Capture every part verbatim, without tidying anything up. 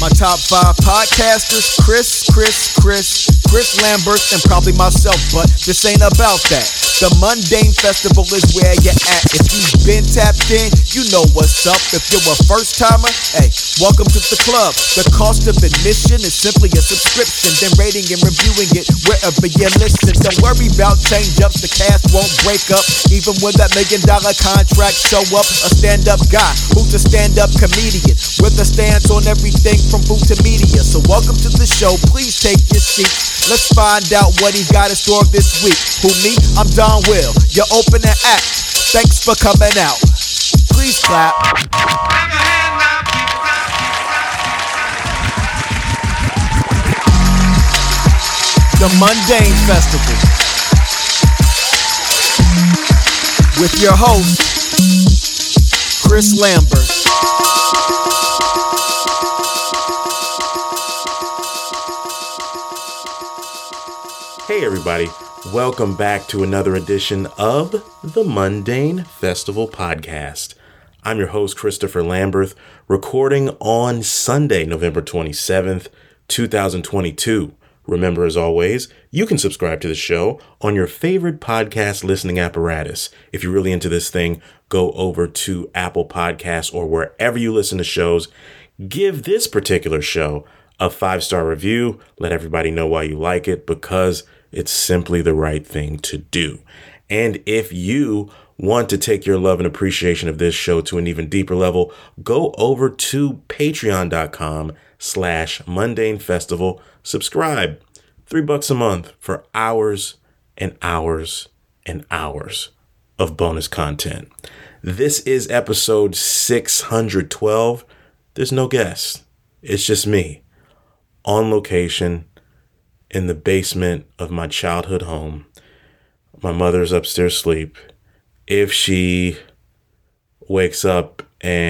My top five podcasters, Chris, Chris, Chris, Chris Lambert, and probably myself, but this ain't about that. The Mundane Festival is where you're at. If you've been tapped in, you know what's up. If you're a first timer, hey, welcome to the club. The cost of admission is simply a subscription, then rating and reviewing it wherever you listen. Don't worry about change-ups, the cast won't break up. Even when that million dollar contract show up, a stand-up guy who's a stand-up comedian with a stance on everything from food to media. So welcome to the show, please take your seats. Let's find out what he's got in store this week. Who me? I'm Don Will, your opening act. Thanks for coming out. Please clap. The Mundane Festival with your host, Chris Lambert. Hey everybody, welcome back to another edition of the Mundane Festival Podcast. I'm your host, Christopher Lambert, recording on Sunday, November twenty-seventh, twenty twenty-two. Remember, as always, you can subscribe to the show on your favorite podcast listening apparatus. If you're really into this thing, go over to Apple Podcasts or wherever you listen to shows. Give this particular show a five-star review. Let everybody know why you like it, because it's simply the right thing to do. And if you want to take your love and appreciation of this show to an even deeper level, go over to patreon.com slash mundane festival. Subscribe. Three bucks a month for hours and hours and hours of bonus content. This is episode six hundred twelve. There's no guest. It's just me on location in the basement of my childhood home. My mother's upstairs asleep. If she wakes up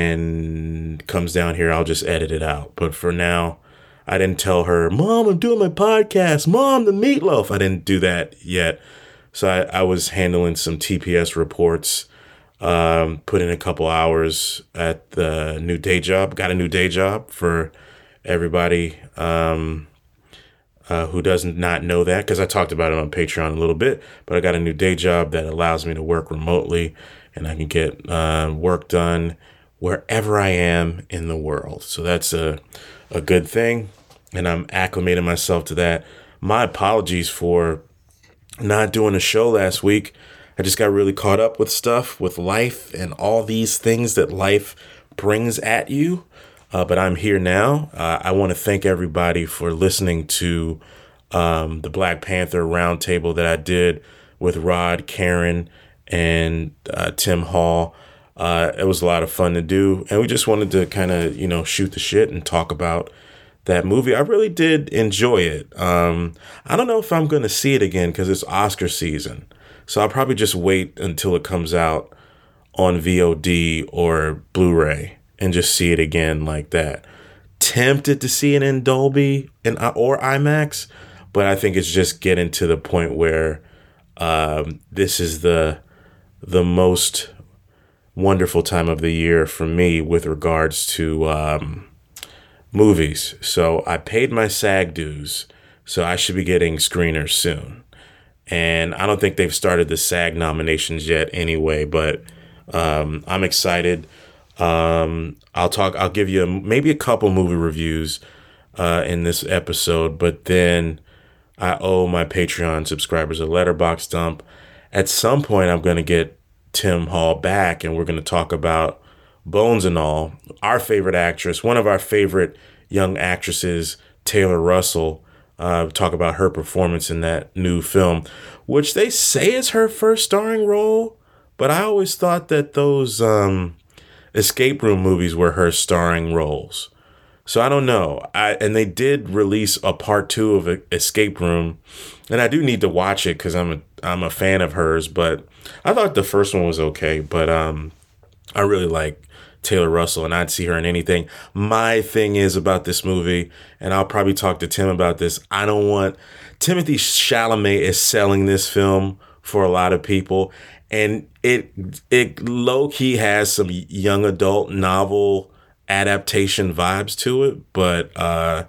and comes down here, I'll just edit it out. But for now, I didn't tell her, Mom, I'm doing my podcast. Mom, the meatloaf. I didn't do that yet. So I, I was handling some T P S reports, um, put in a couple hours at the new day job. Got a new day job for everybody um, uh, who doesn't not know that, because I talked about it on Patreon a little bit. But I got a new day job that allows me to work remotely, and I can get uh, work done wherever I am in the world. So that's a a good thing, and I'm acclimating myself to that. My apologies for not doing a show last week. I just got really caught up with stuff, with life, and all these things that life brings at you. Uh, but I'm here now. Uh, I want to thank everybody for listening to um, the Black Panther roundtable that I did with Rod, Karen, and uh, Tim Hall. Uh, it was a lot of fun to do, and we just wanted to kind of, you know, shoot the shit and talk about that movie. I really did enjoy it. Um, I don't know if I'm going to see it again because it's Oscar season, so I'll probably just wait until it comes out on V O D or Blu-ray and just see it again like that. Tempted to see it in Dolby and or IMAX, but I think it's just getting to the point where um, this is the the most wonderful time of the year for me with regards to um, movies. So I paid my SAG dues, so I should be getting screeners soon. And I don't think they've started the SAG nominations yet anyway, but um, I'm excited. Um, I'll talk, I'll give you a, maybe a couple movie reviews uh, in this episode, but then I owe my Patreon subscribers a Letterboxd dump. At some point, I'm going to get Tim Hall back, and we're going to talk about Bones and All, our favorite actress, one of our favorite young actresses, Taylor Russell. Uh, talk about her performance in that new film, which they say is her first starring role, but I always thought that those um, escape room movies were her starring roles. So I don't know. I, and they did release a part two of Escape Room, and I do need to watch it because I'm a I'm a fan of hers. But I thought the first one was okay. But um, I really like Taylor Russell, and I'd see her in anything. My thing is about this movie, and I'll probably talk to Tim about this. I don't want Timothée Chalamet is selling this film for a lot of people, and it it low key has some young adult novel adaptation vibes to it, but uh,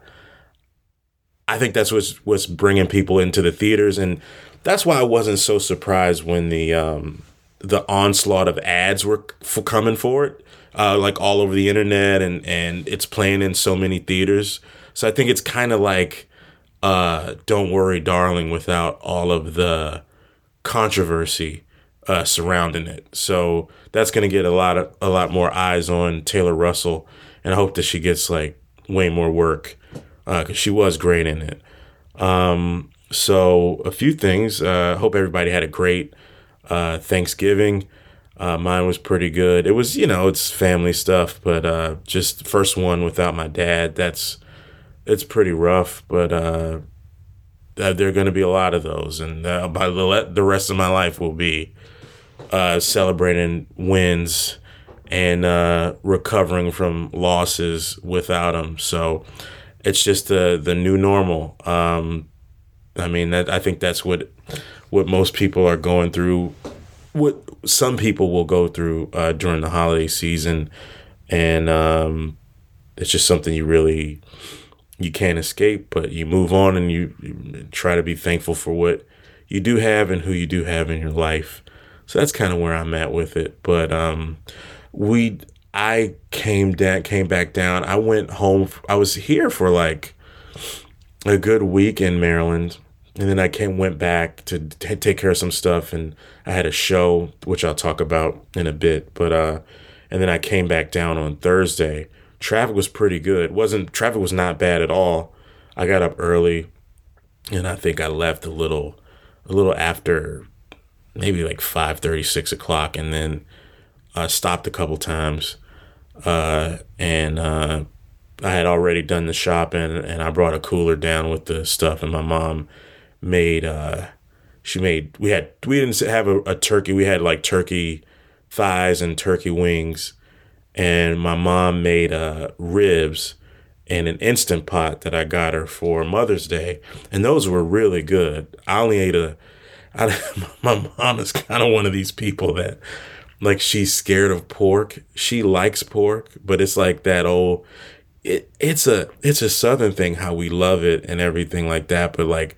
I think that's what's what's bringing people into the theaters, and that's why I wasn't so surprised when the um, the onslaught of ads were f- coming for it, uh, like all over the internet, and and it's playing in so many theaters. So I think it's kind of like uh, Don't Worry, Darling, without all of the controversy uh, surrounding it. So that's going to get a lot of a lot more eyes on Taylor Russell, and I hope that she gets like way more work because uh, she was great in it. Um, so a few things. I uh, hope everybody had a great uh, Thanksgiving. Uh, mine was pretty good. It was, you know, it's family stuff, but uh, just the first one without my dad. That's it's pretty rough, but uh, there are going to be a lot of those, and uh, by the the rest of my life will be uh, celebrating wins and uh, recovering from losses without them. So it's just the the new normal. Um, I mean, that, I think that's what what most people are going through. What some people will go through uh, during the holiday season, and um, it's just something you really you can't escape. But you move on, and you, you try to be thankful for what you do have and who you do have in your life. So that's kind of where I'm at with it. But um, we, I came down, came back down. I went home. I was here for like a good week in Maryland, and then I came, went back to t- take care of some stuff, and I had a show which I'll talk about in a bit. But uh, and then I came back down on Thursday. Traffic was pretty good. wasn't Traffic was not bad at all. I got up early, and I think I left a little, a little after, maybe like five thirty, six o'clock, and then I uh, stopped a couple times, uh, and uh, I had already done the shopping, and I brought a cooler down with the stuff, and my mom made, uh, she made, we had, we didn't have a, a turkey, we had like turkey thighs and turkey wings, and my mom made uh, ribs in an Instant Pot that I got her for Mother's Day, and those were really good. I only ate a, I, my mom is kind of one of these people that, like, she's scared of pork. She likes pork, but it's like that old, it, it's a, it's a Southern thing, how we love it and everything like that. But like,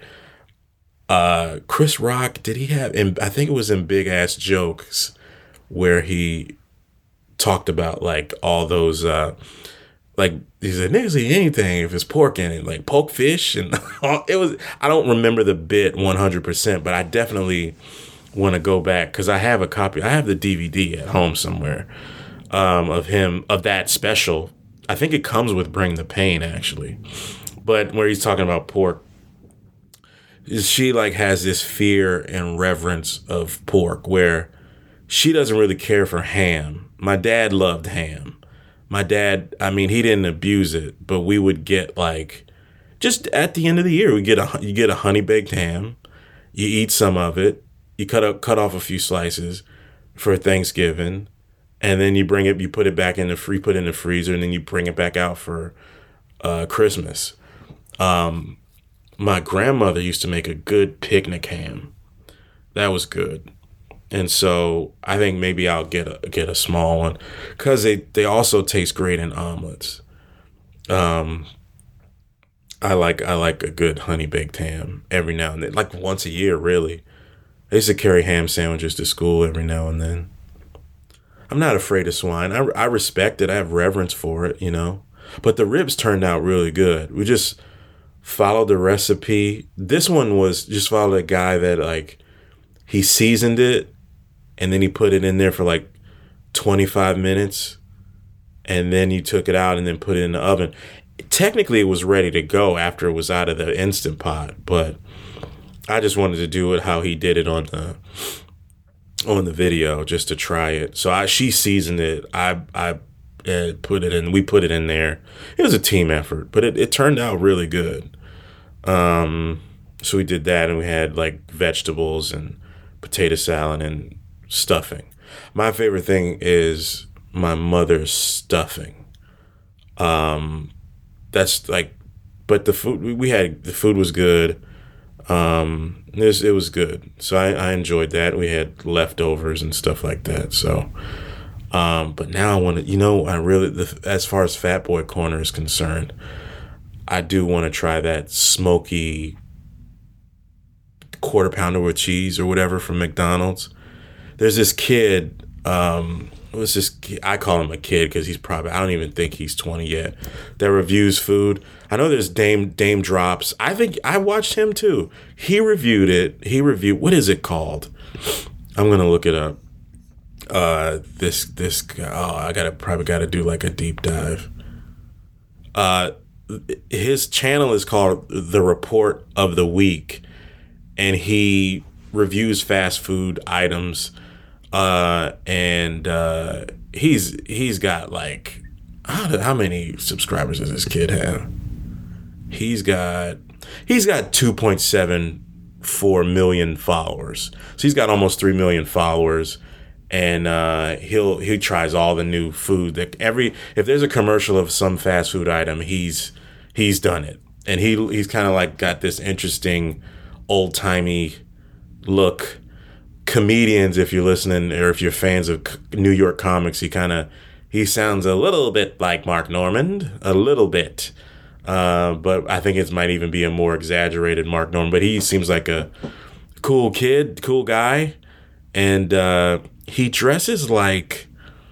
uh, Chris Rock, did he have, and I think it was in Big Ass Jokes where he talked about like all those, uh, like, he said, niggas eat anything if it's pork in it, like poke fish. And it was, I don't remember the bit one hundred percent, but I definitely want to go back because I have a copy. I have the D V D at home somewhere um, of him, of that special. I think it comes with Bring the Pain, actually. But where he's talking about pork, she like has this fear and reverence of pork where she doesn't really care for ham. My dad loved ham. My dad, I mean, he didn't abuse it, but we would get like, just at the end of the year, we get a you get a honey baked ham, you eat some of it, you cut up cut off a few slices for Thanksgiving, and then you bring it, you put it back in the free, put it in the freezer, and then you bring it back out for uh, Christmas. Um, my grandmother used to make a good picnic ham. That was good. And so I think maybe I'll get a get a small one because they, they also taste great in omelets. Um, I like I like a good honey baked ham every now and then, like once a year, really. I used to carry ham sandwiches to school every now and then. I'm not afraid of swine. I, I respect it. I have reverence for it, you know. But the ribs turned out really good. We just followed the recipe. This one was just followed a guy that like he seasoned it. And then he put it in there for like twenty-five minutes. And then you took it out and then put it in the oven. Technically, it was ready to go after it was out of the Instant Pot. But I just wanted to do it how he did it on the on the video just to try it. So I she seasoned it. I I uh, put it in. We put it in there. It was a team effort. But it, it turned out really good. Um, so we did that. And we had like vegetables and potato salad and stuffing. My favorite thing is my mother's stuffing. Um, that's like, but the food we had, the food was good. Um, it was, it was good. So I, I enjoyed that. We had leftovers and stuff like that. So, Um, but now I want to, you know, I really, the, as far as Fat Boy Corner is concerned, I do want to try that smoky quarter pounder with cheese or whatever from McDonald's. There's this kid, um, it was this, I call him a kid because he's probably, I don't even think he's twenty yet, that reviews food. I know there's Dame Dame Drops. I think I watched him too. He reviewed it. He reviewed, what is it called? I'm going to look it up. Uh, this, this, oh, I gotta, probably gotta do like a deep dive. Uh, his channel is called The Report of the Week, and he reviews fast food items. Uh, and uh, he's he's got like how, how many subscribers does this kid have? He's got he's got two point seven four million followers. So he's got almost three million followers. And uh, he'll he tries all the new food that every if there's a commercial of some fast food item, he's he's done it, and he he's kind of like got this interesting old timey look. Comedians, if you're listening or if you're fans of New York comics, he kind of he sounds a little bit like Mark Normand, a little bit, uh, but I think it might even be a more exaggerated Mark Normand. But he seems like a cool kid, cool guy, and. Uh, He dresses like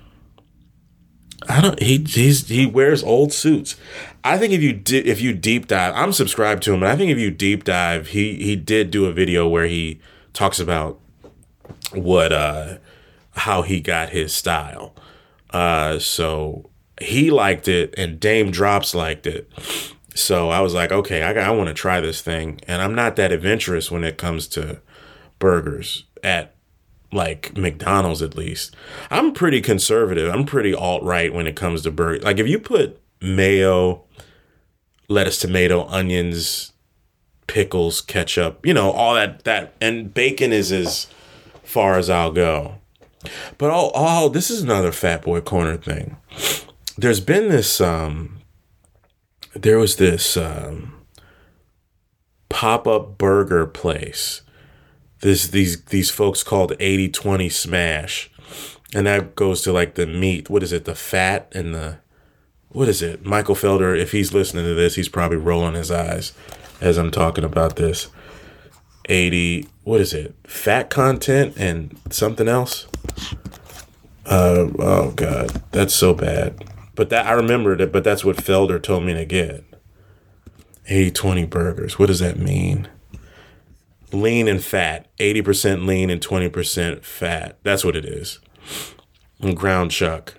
I don't. He he's he wears old suits. I think if you di- if you deep dive, I'm subscribed to him, but I think if you deep dive, he he did do a video where he talks about what uh how he got his style. Uh, so he liked it, and Dame Drops liked it. So I was like, okay, I got, I want to try this thing, and I'm not that adventurous when it comes to burgers at. Like McDonald's, at least. I'm pretty conservative. I'm pretty alt-right when it comes to burgers. Like if you put mayo, lettuce, tomato, onions, pickles, ketchup, you know, all that, that, and bacon is as far as I'll go. But oh, oh, this is another Fat Boy Corner thing. There's been this, um, there was this um, pop-up burger place. This these these folks called eighty twenty Smash, and that goes to like the meat. What is it? The fat and the what is it? Michael Felder, if he's listening to this, he's probably rolling his eyes as I'm talking about this. eighty What is it? Fat content and something else. Uh oh god, that's so bad. But that I remembered it. But that's what Felder told me to get. eighty twenty burgers. What does that mean? Lean and fat, eighty percent lean and twenty percent fat. That's what it is. And ground chuck.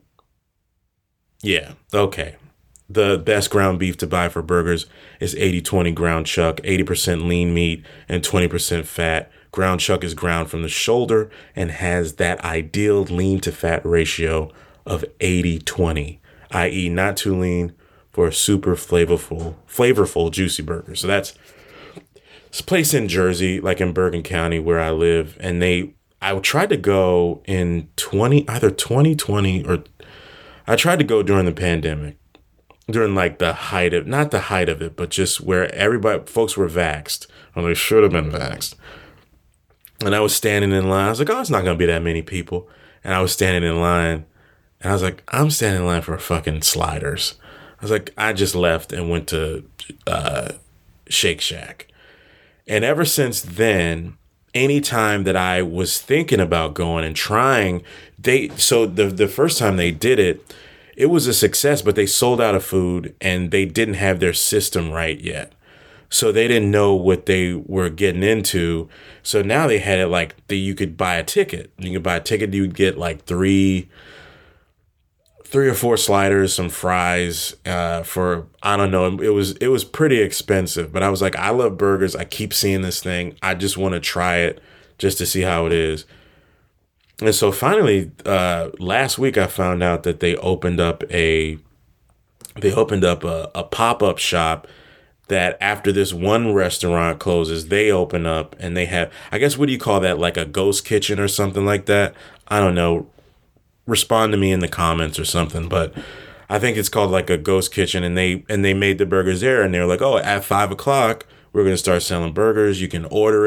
Yeah, okay. The best ground beef to buy for burgers is eighty twenty ground chuck, eighty percent lean meat and twenty percent fat. Ground chuck is ground from the shoulder and has that ideal lean to fat ratio of eighty twenty, that is not too lean for a super flavorful, flavorful, juicy burger. So that's this place in Jersey, like in Bergen County where I live, and they, I tried to go in twenty, either twenty twenty or I tried to go during the pandemic, during like the height of, not the height of it, but just where everybody, folks were vaxxed, or they should have been vaxxed. And I was standing in line. I was like, oh, it's not going to be that many people. And I was standing in line, and I was like, I'm standing in line for fucking sliders. I was like, I just left and went to uh, Shake Shack. And ever since then, anytime that I was thinking about going and trying, they so the the first time they did it, it was a success, but they sold out of food and they didn't have their system right yet. So they didn't know what they were getting into. So now they had it like that you could buy a ticket. You could buy a ticket, you would get like three three or four sliders, some fries, uh, for, I don't know. It was, it was pretty expensive, but I was like, I love burgers. I keep seeing this thing. I just want to try it just to see how it is. And so finally, uh, last week I found out that they opened up a, they opened up a, a pop-up shop that after this one restaurant closes, they open up and they have, I guess, what do you call that? Like a ghost kitchen or something like that? I don't know. Respond to me in the comments or something, but I think it's called like a ghost kitchen, and they and they made the burgers there, and they were like, oh, at five o'clock we're gonna start selling burgers. You can order it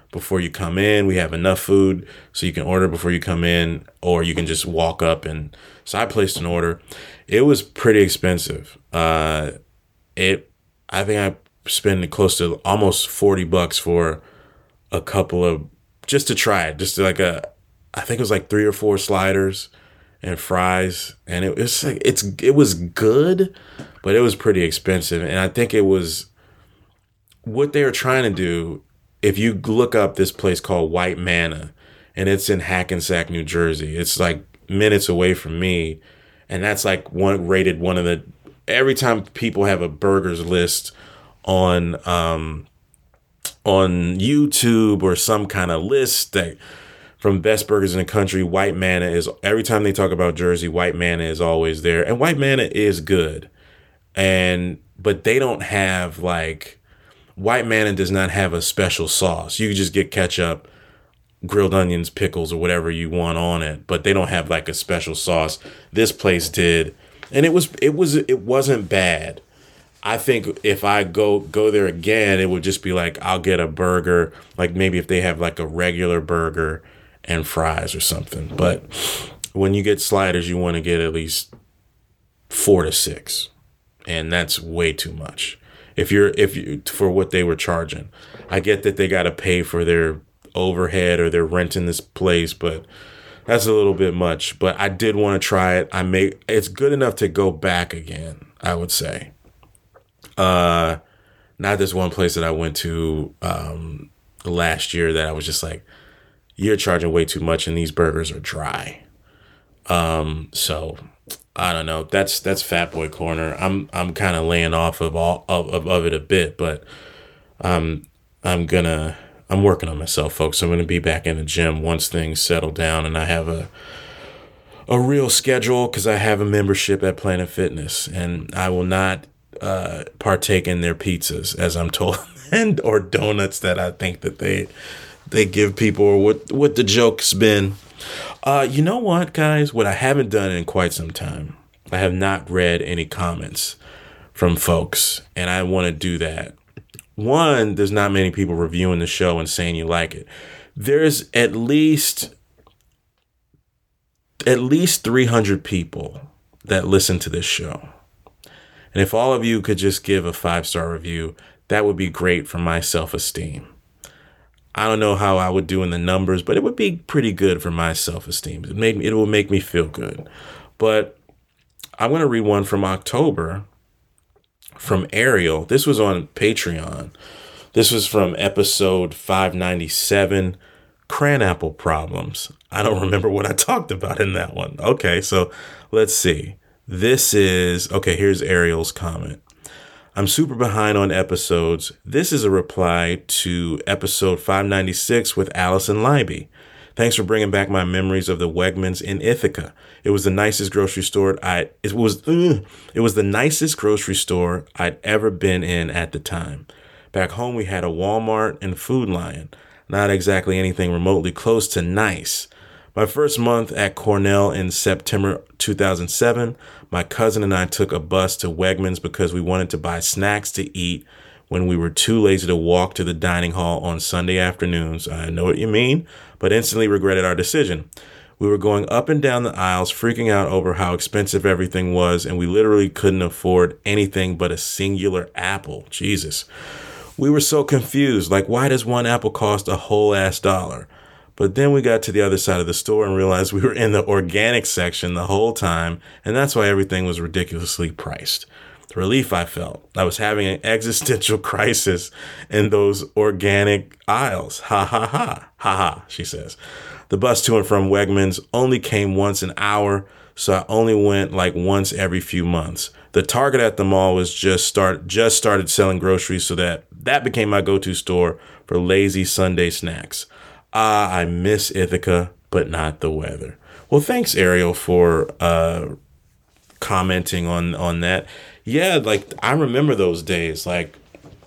before you come in. We have enough food so you can order before you come in, or you can just walk up. And so I placed an order. It was pretty expensive. Uh, it, I think I spent close to almost forty bucks for a couple of, just to try it, just to like a, I think it was like three or four sliders and fries. And it was like, it's, it was good, but it was pretty expensive. And I think it was what they were trying to do. If you look up this place called White Manna, and it's in Hackensack, New Jersey, it's like minutes away from me. And that's like one rated one of the, every time people have a burgers list on, um, on YouTube or some kind of list that from best burgers in the country, White Manna is, every time they talk about Jersey, White Manna is always there. And White Manna is good. And, but they don't have like, White Manna does not have a special sauce. You just get ketchup, grilled onions, pickles, or whatever you want on it, but they don't have like a special sauce. This place did. And it was, it was, it wasn't bad. I think if I go go there again, it would just be like, I'll get a burger, like maybe if they have like a regular burger and fries or something. But when you get sliders, you want to get at least four to six. And that's way too much. If you're, if you, for what they were charging. I get that they got to pay for their overhead or they're renting this place, but that's a little bit much. But I did want to try it. I may, it's good enough to go back again, I would say. Uh, not this one place that I went to um, last year that I was just like, you're charging way too much and these burgers are dry. Um, so I don't know. That's that's Fat Boy Corner. I'm I'm kind of laying off of all of, of, of it a bit, but um, I'm gonna I'm working on myself, folks. I'm gonna be back in the gym once things settle down and I have a a real schedule, because I have a membership at Planet Fitness and I will not uh partake in their pizzas, as I'm told, and or donuts that I think that they they give people, or what what the joke's been. Uh you know what, guys, what I haven't done in quite some time, I have not read any comments from folks, and I want to do that. One, there's not many people reviewing the show and saying you like it. There's at least at least three hundred people that listen to this show. And if all of you could just give a five-star review, that would be great for my self-esteem. I don't know how I would do in the numbers, but it would be pretty good for my self-esteem. It made me, it will make me feel good. But I'm going to read one from October from Ariel. This was on Patreon. This was from episode five ninety-seven, Cranapple Problems. I don't remember what I talked about in that one. Okay, so let's see. This is, okay, here's Ariel's comment. I'm super behind on episodes. This is a reply to episode five ninety-six with Allison Libby. Thanks for bringing back my memories of the Wegmans in Ithaca. It was the nicest grocery store I it was ugh, it was the nicest grocery store I'd ever been in at the time. Back home we had a Walmart and Food Lion. Not exactly anything remotely close to nice. My first month at Cornell in September two thousand seven, my cousin and I took a bus to Wegmans because we wanted to buy snacks to eat when we were too lazy to walk to the dining hall on Sunday afternoons. I know what you mean, but instantly regretted our decision. We were going up and down the aisles, freaking out over how expensive everything was, and we literally couldn't afford anything but a singular apple. Jesus. We were so confused, like, why does one apple cost a whole ass dollar? But then we got to the other side of the store and realized we were in the organic section the whole time, and that's why everything was ridiculously priced. The relief I felt. I was having an existential crisis in those organic aisles. Ha ha ha. Ha ha, she says. The bus to and from Wegmans only came once an hour, so I only went like once every few months. The Target at the mall was just start just started selling groceries, so that that became my go-to store for lazy Sunday snacks. Ah, I miss Ithaca, but not the weather. Well, thanks, Ariel, for uh, commenting on, on that. Yeah, like, I remember those days. Like,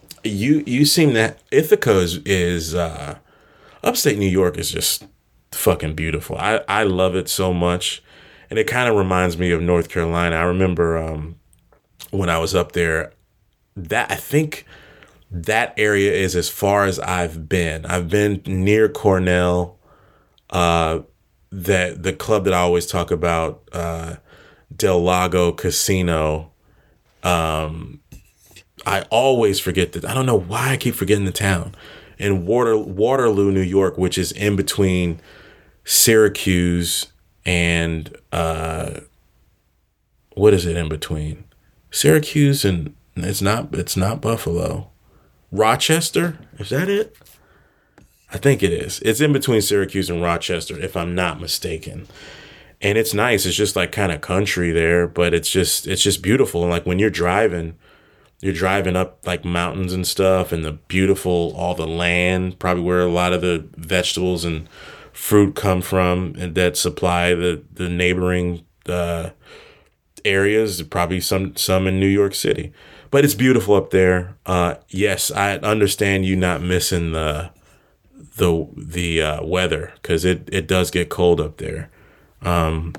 you you seem that Ithaca is, is uh, upstate New York is just fucking beautiful. I, I love it so much. And it kind of reminds me of North Carolina. I remember um, when I was up there, that I think that area is as far as I've been. I've been near Cornell, uh, that the club that I always talk about, uh, Del Lago Casino. Um, I always forget that. I don't know why I keep forgetting the town. In Water, Waterloo, New York, which is in between Syracuse and uh, what is it in between? Syracuse and it's not it's not Buffalo. Rochester? Is that it? I think it is. It's in between Syracuse and Rochester, if I'm not mistaken. And it's nice. It's just like kind of country there, but it's just it's just beautiful. And like when you're driving, you're driving up like mountains and stuff, and the beautiful, all the land, probably where a lot of the vegetables and fruit come from, and that supply the the neighboring uh, areas. Probably some some in New York City, but it's beautiful up there. Uh, yes, I understand you not missing the the the uh, weather, because it it does get cold up there. Um,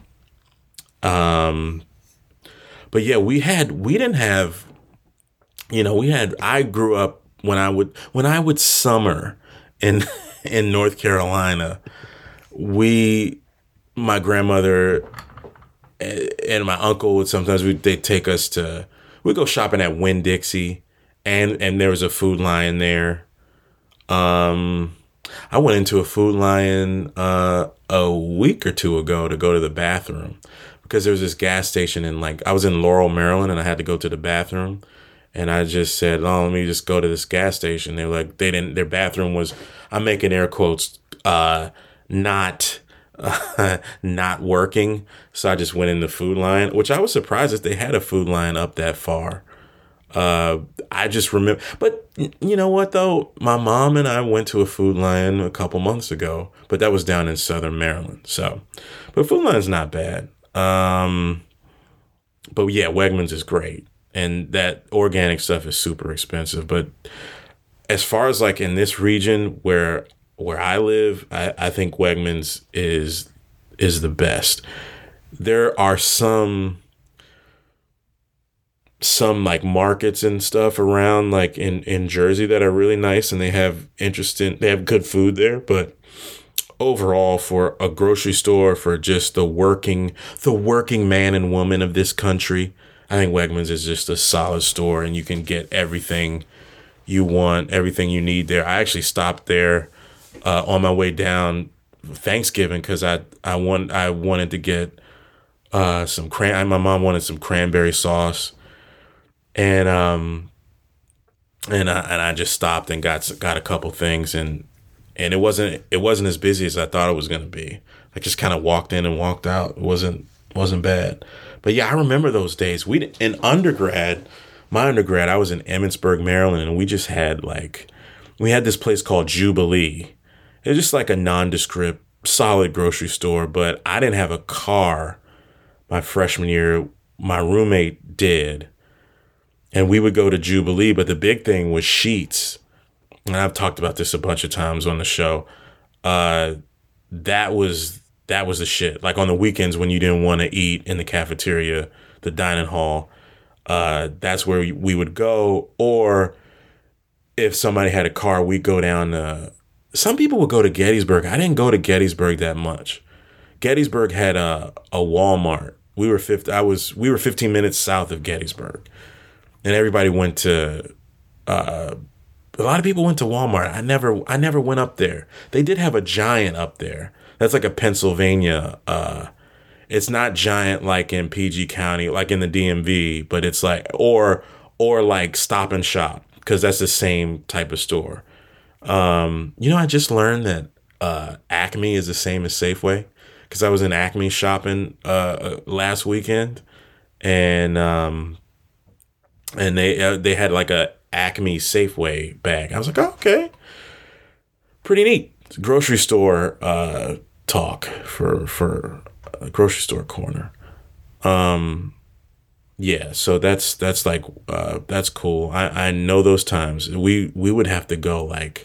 um, but yeah, we had we didn't have. You know, we had, I grew up when I would, when I would summer in, in North Carolina, we, my grandmother and my uncle would sometimes, we, they'd take us to, we'd go shopping at Winn-Dixie, and, and there was a Food Lion there. Um, I went into a Food Lion, uh, a week or two ago to go to the bathroom, because there was this gas station in, like, I was in Laurel, Maryland, and I had to go to the bathroom. And I just said, oh, let me just go to this gas station. They're like, they didn't, their bathroom was, I'm making air quotes, uh, not, uh, not working. So I just went in the Food Lion, which I was surprised that they had a Food Lion up that far. Uh, I just remember, but you know what though? My mom and I went to a Food Lion a couple months ago, but that was down in Southern Maryland. So, but Food Lion's not bad. Um, but yeah, Wegmans is great. And that organic stuff is super expensive. But as far as like in this region where where I live, I, I think Wegmans is is the best. There are some some like markets and stuff around like in, in Jersey that are really nice, and they have interesting they have good food there. But overall, for a grocery store for just the working the working man and woman of this country, I think Wegmans is just a solid store, and you can get everything you want, everything you need there. I actually stopped there uh, on my way down Thanksgiving because I I want I wanted to get uh, some cran. My mom wanted some cranberry sauce, and um and I and I just stopped and got got a couple things, and and it wasn't it wasn't as busy as I thought it was gonna be. I just kind of walked in and walked out. It wasn't wasn't bad. But yeah, I remember those days. We in undergrad, my undergrad, I was in Emmitsburg, Maryland, and we just had like, we had this place called Jubilee. It was just like a nondescript, solid grocery store, but I didn't have a car my freshman year. My roommate did, and we would go to Jubilee, but the big thing was Sheetz. And I've talked about this a bunch of times on the show. Uh, that was That was the shit. Like on the weekends when you didn't want to eat in the cafeteria, the dining hall, uh, that's where we would go. Or if somebody had a car, we'd go down to, some people would go to Gettysburg. I didn't go to Gettysburg that much. Gettysburg had a, a Walmart. We were fifty, I was, we were fifteen minutes south of Gettysburg, and everybody went to, uh, a lot of people went to Walmart. I never, I never went up there. They did have a Giant up there. That's like a Pennsylvania, uh, it's not Giant like in P G County, like in the D M V, but it's like, or, or like Stop and Shop, because that's the same type of store. Um, you know, I just learned that uh, Acme is the same as Safeway, because I was in Acme shopping uh, last weekend, and um, and they uh, they had like a Acme Safeway bag. I was like, oh, okay, pretty neat. It's a grocery store uh, talk for for a grocery store corner. Um, yeah, so that's that's like uh, that's cool. I, I know those times we we would have to go like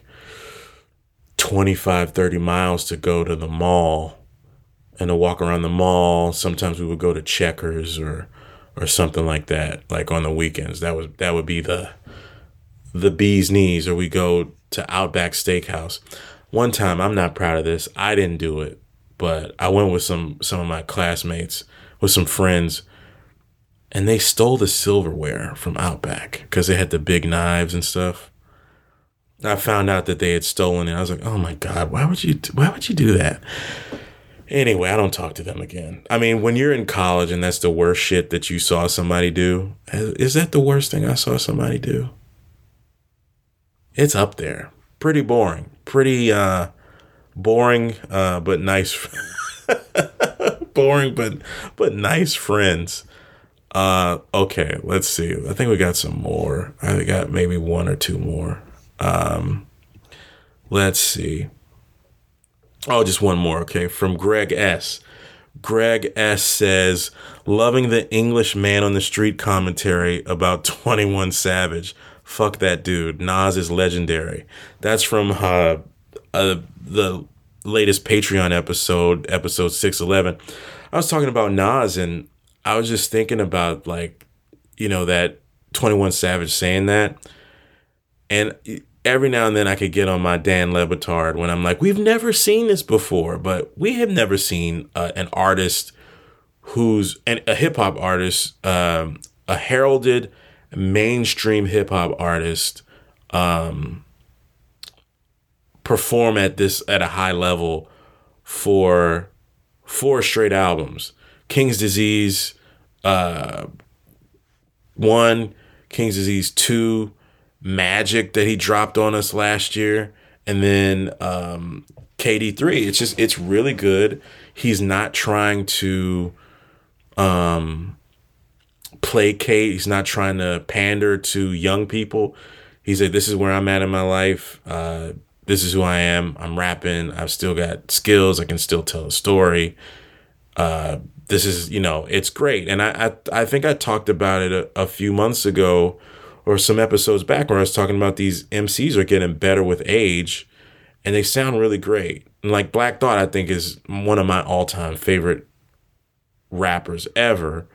twenty-five, thirty miles to go to the mall and to walk around the mall. Sometimes we would go to Checkers or or something like that, like on the weekends. That was that would be the the Bee's Knees or we go to Outback Steakhouse. One time, I'm not proud of this. I didn't do it, but I went with some some of my classmates, with some friends, and they stole the silverware from Outback because they had the big knives and stuff. I found out that they had stolen it. I was like, oh my God, why would you why would you do that? Anyway, I don't talk to them again. I mean, when you're in college and that's the worst shit that you saw somebody do, is that the worst thing I saw somebody do? It's up there. Pretty boring. Pretty uh, boring, uh, but nice. boring, but but nice friends. Uh, okay, let's see. I think we got some more. I got maybe one or two more. Um, let's see. Oh, just one more. Okay. From Greg S. Greg S says, loving the English man on the street commentary about twenty-one Savage. Fuck that dude. Nas is legendary. That's from uh, uh, the latest Patreon episode, episode six eleven. I was talking about Nas and I was just thinking about like, you know, that twenty-one Savage saying that. And every now and then I could get on my Dan Le Batard when I'm like, we've never seen this before, but we have never seen uh, an artist who's an, a hip hop artist, um, a heralded mainstream hip hop artist, um, perform at this at a high level for four straight albums. King's Disease, uh, one, King's Disease two, Magic that he dropped on us last year, and then um, K D three. It's just, it's really good. He's not trying to um, placate. He's not trying to pander to young people. He said, this is where I'm at in my life. Uh, this is who I am. I'm rapping. I've still got skills. I can still tell a story. Uh, this is, you know, it's great. And I, I, I think I talked about it a, a few months ago or some episodes back where I was talking about these M Cs are getting better with age and they sound really great. And like Black Thought, I think is one of my all-time favorite rappers ever.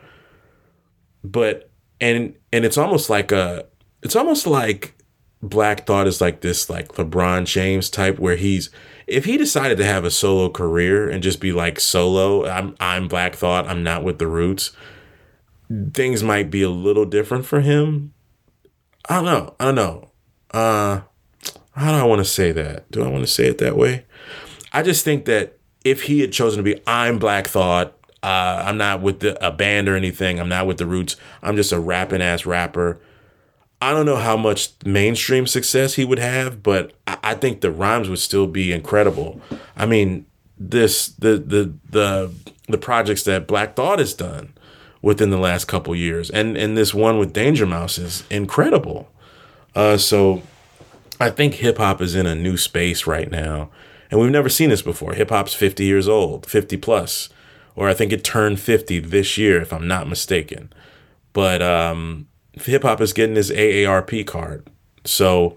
But, and, and it's almost like a, it's almost like Black Thought is like this, like LeBron James type where he's, if he decided to have a solo career and just be like solo, I'm, I'm Black Thought, I'm not with the Roots, things might be a little different for him. I don't know. I don't know. Uh, how do I want to say that? Do I want to say it that way? I just think that if he had chosen to be, I'm Black Thought, uh, I'm not with the, a band or anything, I'm not with the Roots, I'm just a rapping ass rapper. I don't know how much mainstream success he would have, but I, I think the rhymes would still be incredible. I mean, this the the the the projects that Black Thought has done within the last couple years. And and this one with Danger Mouse is incredible. Uh, so I think hip hop is in a new space right now. And we've never seen this before. Hip hop's fifty years old, fifty plus. Or I think it turned fifty this year, if I'm not mistaken. But um, hip hop is getting this A A R P card. So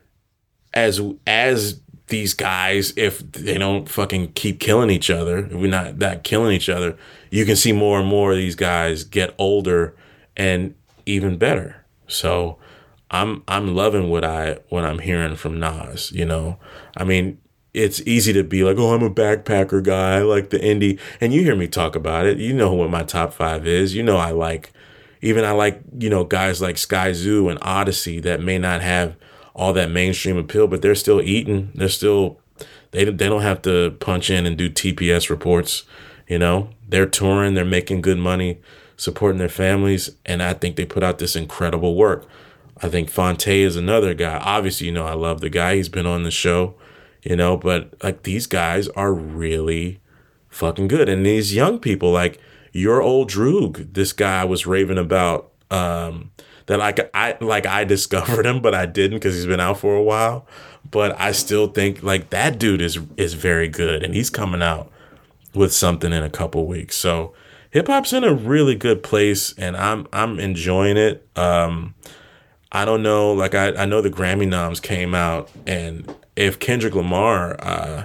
as as these guys, if they don't fucking keep killing each other, if we're not that killing each other, you can see more and more of these guys get older and even better. So I'm I'm loving what I what I'm hearing from Nas, you know. I mean, it's easy to be like, oh, I'm a backpacker guy, I like the indie. And you hear me talk about it. You know what my top five is. You know I like, even I like, you know, guys like Sky Zoo and Odyssey that may not have all that mainstream appeal, but they're still eating. They're still, they, they don't have to punch in and do T P S reports, you know. They're touring, they're making good money, supporting their families, and I think they put out this incredible work. I think Fonte is another guy. Obviously, you know, I love the guy. He's been on the show, you know, but like these guys are really fucking good. And these young people, like your old Droog, this guy I was raving about, um, that like I like I discovered him, but I didn't because he's been out for a while. But I still think like that dude is is very good, and he's coming out with something in a couple weeks. So hip hop's in a really good place, and I'm I'm enjoying it. Um, I don't know, like I, I know the Grammy noms came out, and if Kendrick Lamar, uh,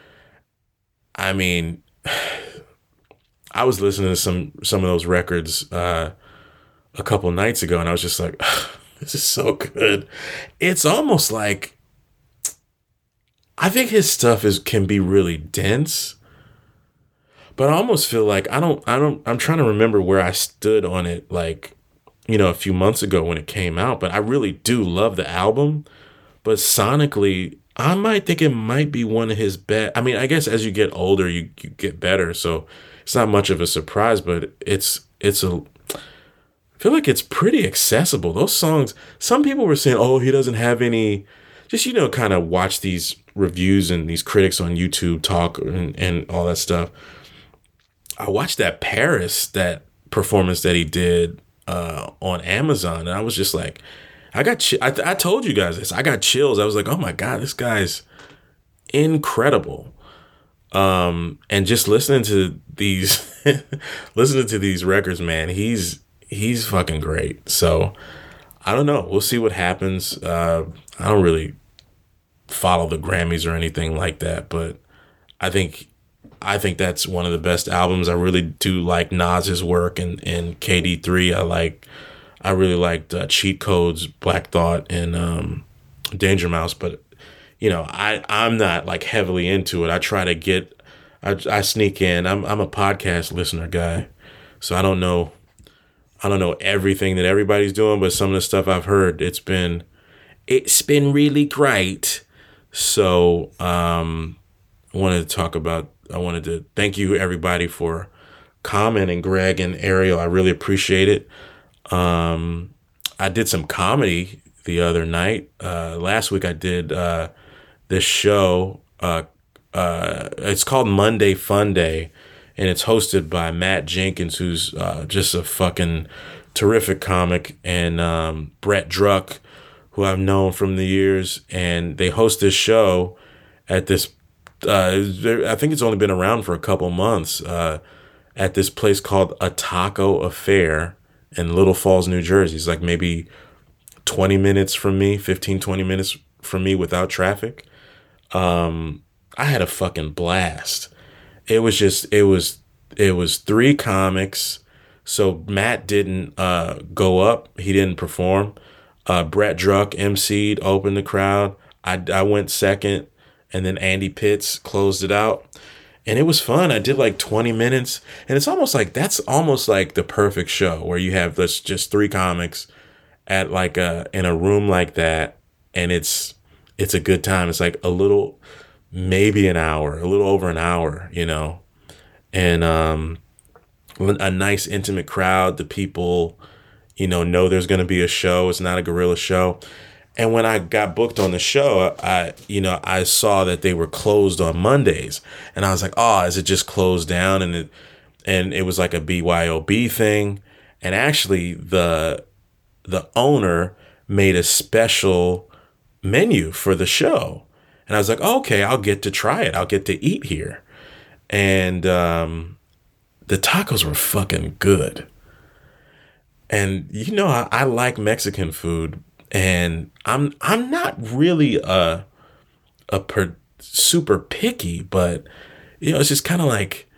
I mean, I was listening to some some of those records uh, a couple nights ago, and I was just like, This is so good. It's almost like, I think his stuff is can be really dense, but I almost feel like I don't, I don't, I'm trying to remember where I stood on it, like, you know, a few months ago when it came out, but I really do love the album. But sonically, I might think it might be one of his best. I mean, I guess as you get older, you, you get better. So it's not much of a surprise, but it's, it's a, I feel like it's pretty accessible. Those songs, some people were saying, oh, he doesn't have any, just, you know, kind of watch these reviews and these critics on YouTube talk and, and all that stuff. I watched that Paris, that performance that he did uh, on Amazon, and I was just like, I got, chi- I, I told you guys this, I got chills. I was like, oh my God, this guy's incredible. Um, and just listening to these, listening to these records, man, he's, he's fucking great. So I don't know. We'll see what happens. Uh, I don't really follow the Grammys or anything like that, but I think, I think that's one of the best albums. I really do like Nas's work and, and K D three. I like, I really liked uh, Cheat Codes, Black Thought, and um, Danger Mouse. But, you know, I, I'm not like heavily into it. I try to get, I, I sneak in. I'm, I'm a podcast listener guy. So I don't know. I don't know everything that everybody's doing, but some of the stuff I've heard, it's been, it's been really great. So um, I wanted to talk about, I wanted to thank you everybody for commenting, Greg and Ariel. I really appreciate it. Um, I did some comedy the other night. Uh, last week I did uh, this show. Uh, uh, it's called Monday Fun Day. And it's hosted by Matt Jenkins, who's uh, just a fucking terrific comic, and um, Brett Druck, who I've known from the years. And they host this show at this, uh, I think it's only been around for a couple months, uh, at this place called A Taco Affair in Little Falls, New Jersey. It's like maybe twenty minutes from me, fifteen, twenty minutes from me without traffic. Um, I had a fucking blast. It was just, it was, it was three comics. So Matt didn't uh, go up. He didn't perform. Uh, Brett Druck emceed, opened the crowd. I, I went second, and then Andy Pitts closed it out. And it was fun. I did like twenty minutes. And it's almost like, that's almost like the perfect show where you have this just three comics at like a, in a room like that. And it's, it's a good time. It's like a little, maybe an hour, a little over an hour, you know, and um, a nice intimate crowd. The people, you know, know there's going to be a show. It's not a guerrilla show. And when I got booked on the show, I, you know, I saw that they were closed on Mondays, and I was like, oh, is it just closed down? And it, and it was like a B Y O B thing. And actually the, the owner made a special menu for the show. And I was like, oh, okay, I'll get to try it. I'll get to eat here. And um, the tacos were fucking good. And, you know, I, I like Mexican food. And I'm I'm not really a, a per, super picky, but, you know, it's just kind of like,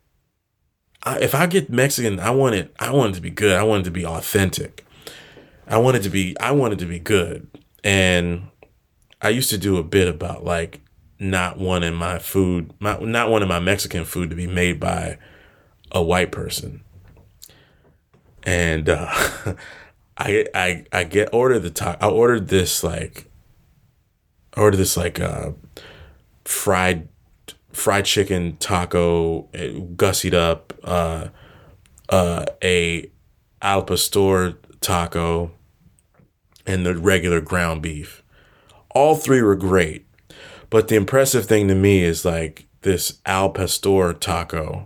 I, if I get Mexican, I want it, I want it to be good. I want it to be authentic. I want it to be, I want it to be good. And I used to do a bit about like not wanting my food, my, not wanting my Mexican food to be made by a white person. And uh, I I I get ordered the ta- I ordered this like I ordered this like uh, fried fried chicken taco, gussied up, uh, uh, a al pastor taco, and the regular ground beef. All three were great, but the impressive thing to me is like this al pastor taco.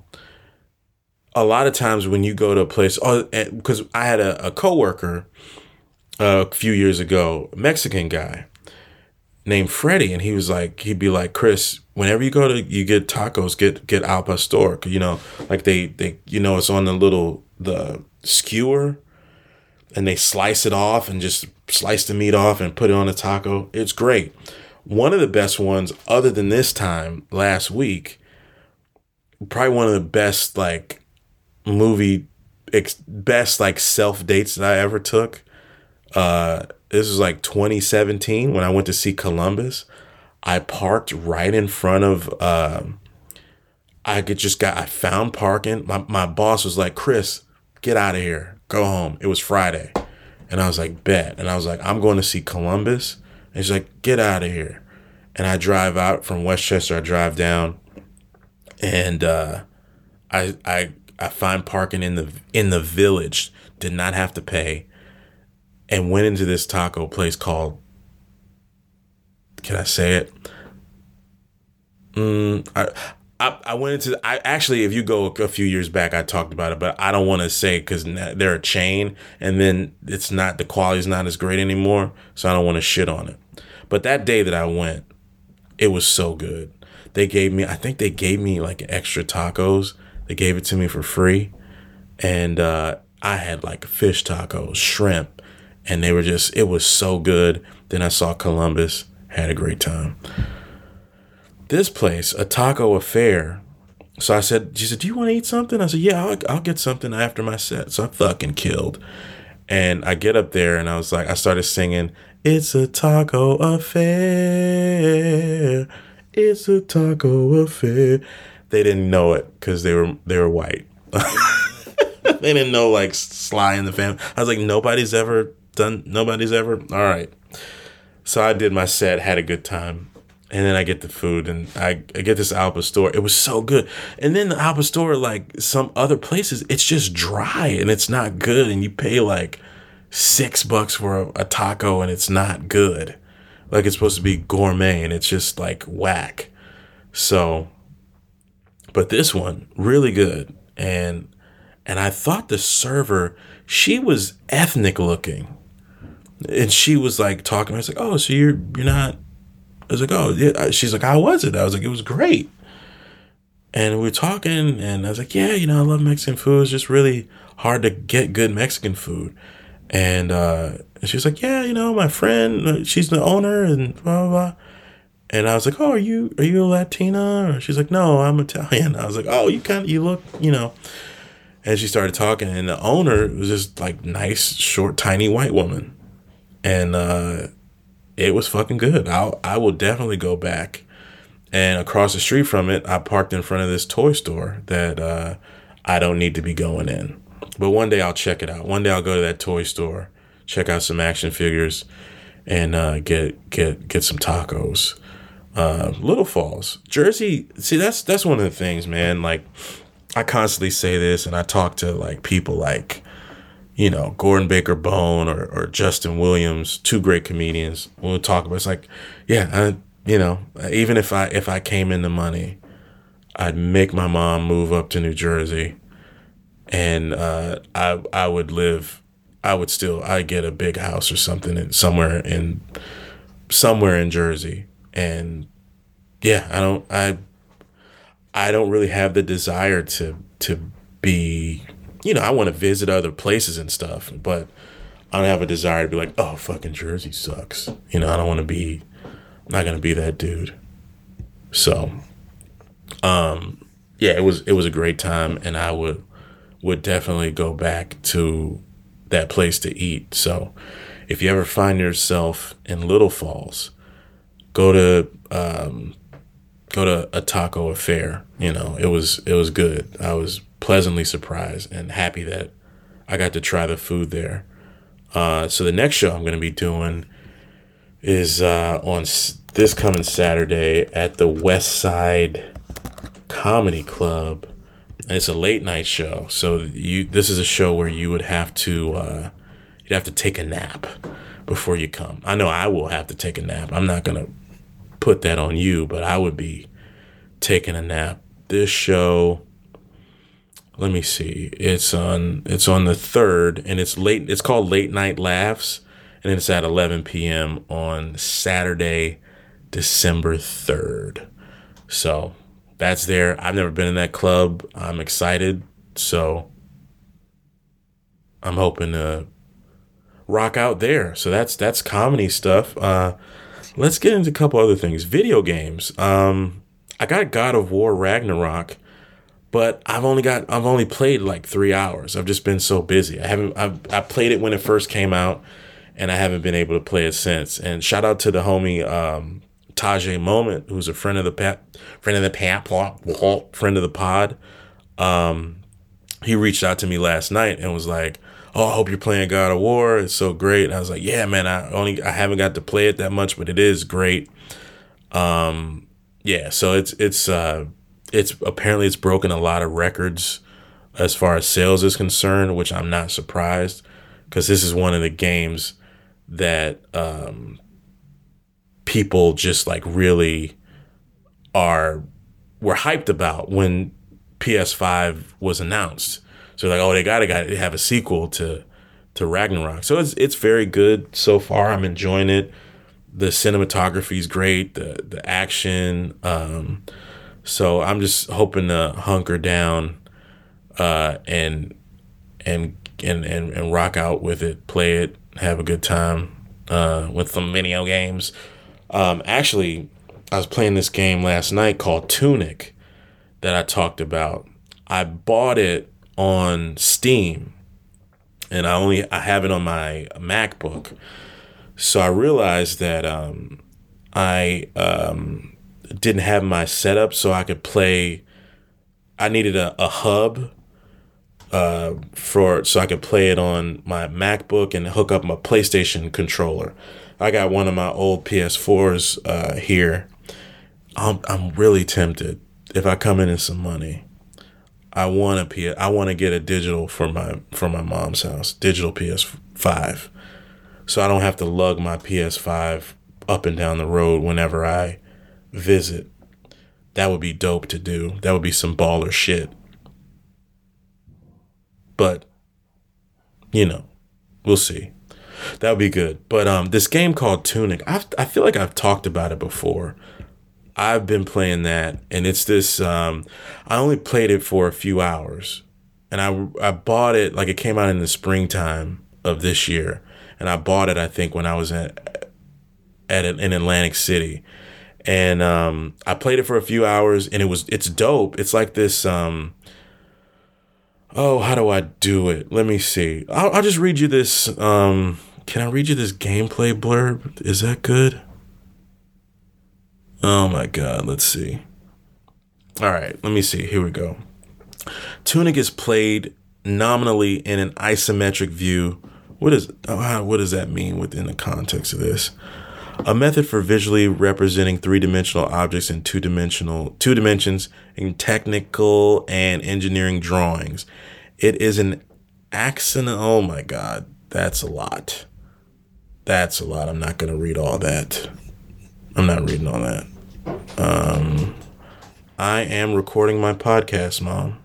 A lot of times when you go to a place, oh, because I had a, a coworker uh, a few years ago, a Mexican guy named Freddie, and he was like, he'd be like, Chris, whenever you go to, you get tacos, get get al pastor, you know, like they they, you know, it's on the little the skewer, and they slice it off and just slice the meat off and put it on a taco. It's great. One of the best ones, other than this time last week, probably one of the best like movie, ex- best like self dates that I ever took. Uh, this was like twenty seventeen when I went to see Columbus. I parked right in front of, uh, I could just got, I found parking. My, my boss was like, Chris, get out of here. Go home. It was Friday. And I was like, bet. And I was like, I'm going to see Columbus. And he's like, get out of here. And I drive out from Westchester. I drive down and, uh, I, I, I find parking in the, in the Village, did not have to pay, and went into this taco place called, can I say it? Mm, I, I I went into, I actually, if you go a few years back, I talked about it, but I don't want to say because they're a chain and then it's not, the quality's not as great anymore. So I don't want to shit on it. But that day that I went, it was so good. They gave me, I think they gave me like extra tacos. They gave it to me for free. And uh, I had like fish tacos, shrimp, and they were just, it was so good. Then I saw Columbus. Had a great time. This place, a taco affair. So I said, she said, do you want to eat something? I said, yeah, I'll, I'll get something after my set. So I fucking killed. And I get up there and I was like, I started singing, it's a taco affair. It's a taco affair. They didn't know it because they were, they were white. They didn't know like Sly and the Family. I was like, nobody's ever done, nobody's ever. All right. So I did my set, had a good time, and then I get the food, and I, I get this Al Pastor. It was so good. And then the Al Pastor, like some other places, it's just dry, and it's not good, and you pay like six bucks for a, a taco, and it's not good. Like it's supposed to be gourmet, and it's just like whack. So, but this one, really good. And and I thought the server, she was ethnic looking. And she was like talking. I was like, "Oh, so you're you're not?" I was like, "Oh, yeah." She's like, "How was it?" I was like, "It was great." And we were talking, and I was like, "Yeah, you know, I love Mexican food. It's just really hard to get good Mexican food." And uh, and she was like, "Yeah, you know, my friend, she's the owner, and blah blah blah." And I was like, "Oh, are you are you a Latina?" Or she's like, "No, I'm Italian." I was like, "Oh, you kind of you look, you know." And she started talking, and the owner was just like nice, short, tiny white woman. And uh, it was fucking good. I'll, I will definitely go back. And across the street from it, I parked in front of this toy store that uh, I don't need to be going in. But one day I'll check it out. One day I'll go to that toy store, check out some action figures, and uh, get get get some tacos. Uh, Little Falls, Jersey. See, that's that's one of the things, man. Like I constantly say this, and I talk to like people like, you know, Gordon Baker Bone or, or Justin Williams, two great comedians. We'll talk about it's like, yeah, I, you know, even if I if I came into money, I'd make my mom move up to New Jersey, and uh, I I would live. I would still I'd get a big house or something in somewhere in somewhere in Jersey, and yeah, I don't I I don't really have the desire to to be. You know, I want to visit other places and stuff, but I don't have a desire to be like, oh, fucking Jersey sucks. You know, I don't want to be, I'm not going to be that dude. So, um, yeah, it was, it was a great time, and I would, would definitely go back to that place to eat. So if you ever find yourself in Little Falls, go to, um, go to a taco affair. You know, it was, it was good. I was pleasantly surprised and happy that I got to try the food there. Uh, so the next show I'm going to be doing is uh, on s- this coming Saturday at the West Side Comedy Club. And it's a late night show. So you, this is a show where you would have to, uh, you'd have to take a nap before you come. I know I will have to take a nap. I'm not going to put that on you, but I would be taking a nap. This show, let me see. It's on it's on the third, and it's late. It's called Late Night Laughs, and it's at eleven p.m. on Saturday, December third. So that's there. I've never been in that club. I'm excited. So I'm hoping to rock out there. So that's that's comedy stuff. Uh, let's get into a couple other things. Video games. Um, I got God of War Ragnarok. But I've only got I've only played like three hours. I've just been so busy. I haven't I've, I played it when it first came out, and I haven't been able to play it since. And shout out to the homie um, Tajay Moment, who's a friend of the pa- friend of the pa- friend of the pod. Um, he reached out to me last night and was like, "Oh, I hope you're playing God of War. It's so great." And I was like, "Yeah, man. I only I haven't got to play it that much, but it is great." Um, yeah. So it's it's uh, it's apparently it's broken a lot of records as far as sales is concerned, which I'm not surprised, because this is one of the games that um, people just like really are were hyped about when P S five was announced. So like, oh, they gotta gotta have a sequel to to Ragnarok. So it's it's very good so far. I'm enjoying it. The cinematography is great. The the action. Um, so I'm just hoping to hunker down uh, and and and and and rock out with it, play it, have a good time uh, with some video games. Um, actually, I was playing this game last night called Tunic that I talked about. I bought it on Steam, and I only I have it on my MacBook. So I realized that um, I um, didn't have my setup so I could play. I needed a, a hub uh, for so I could play it on my MacBook and hook up my PlayStation controller. I got one of my old P S fours uh, here. I'm I'm really tempted if I come in in some money. I want a P. I want to get a digital for my for my mom's house, digital P S five, so I don't have to lug my P S five up and down the road whenever I visit. That would be dope to do. That would be some baller shit. But, you know, we'll see. That would be good. But um, this game called Tunic, I've, I feel like I've talked about it before. I've been playing that, and it's this, um, I only played it for a few hours. And I, I bought it, like it came out in the springtime of this year. And I bought it, I think, when I was at, at in Atlantic City. And um, I played it for a few hours, and it was it's dope. It's like this. Um, oh, how do I do it? Let me see. I'll, I'll just read you this. Um, can I read you this gameplay blurb? Is that good? Oh my God. Let's see. All right. Let me see. Here we go. Tunic is played nominally in an isometric view. What is oh, how, what does that mean within the context of this? A method for visually representing three-dimensional objects in two-dimensional two dimensions in technical and engineering drawings. It is an accent. Oh my God, that's a lot. That's a lot. I'm not going to read all that. I'm not reading all that. Um, I am recording my podcast, Mom.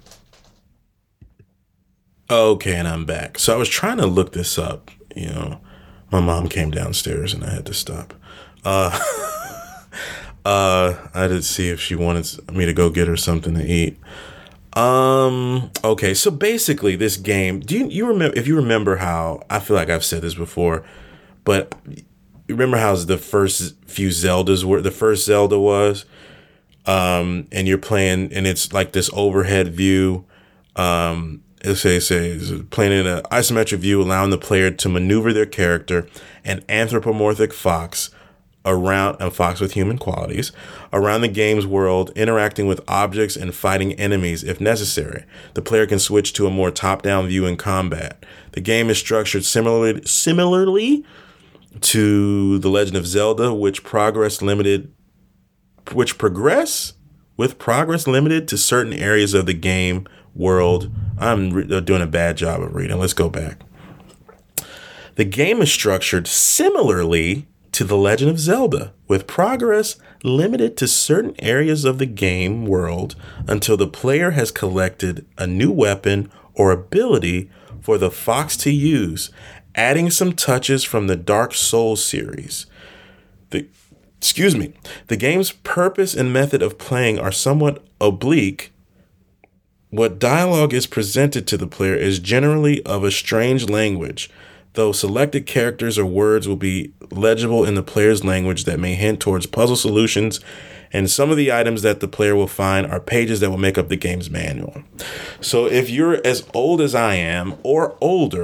Okay, and I'm back. So I was trying to look this up. You know, my mom came downstairs and I had to stop. Uh, uh, I did see if she wanted me to go get her something to eat. Um, okay, so basically this game, do you, you remember, if you remember how, I feel like I've said this before, but you remember how the first few Zeldas were, the first Zelda was, um, and you're playing, and it's like this overhead view, um, It says, says playing in an isometric view, allowing the player to maneuver their character, an anthropomorphic fox around a fox with human qualities, around the game's world, interacting with objects and fighting enemies if necessary. The player can switch to a more top-down view in combat. The game is structured similarly, similarly to The Legend of Zelda, which progress limited, which progress with progress limited to certain areas of the game world. I'm re- doing a bad job of reading. Let's go back. The game is structured similarly to The Legend of Zelda, with progress limited to certain areas of the game world until the player has collected a new weapon or ability for the fox to use, adding some touches from the Dark Souls series. The excuse me. The game's purpose and method of playing are somewhat oblique. What dialogue is presented to the player is generally of a strange language, though selected characters or words will be legible in the player's language that may hint towards puzzle solutions, and some of the items that the player will find are pages that will make up the game's manual. So if you're as old as I am or older,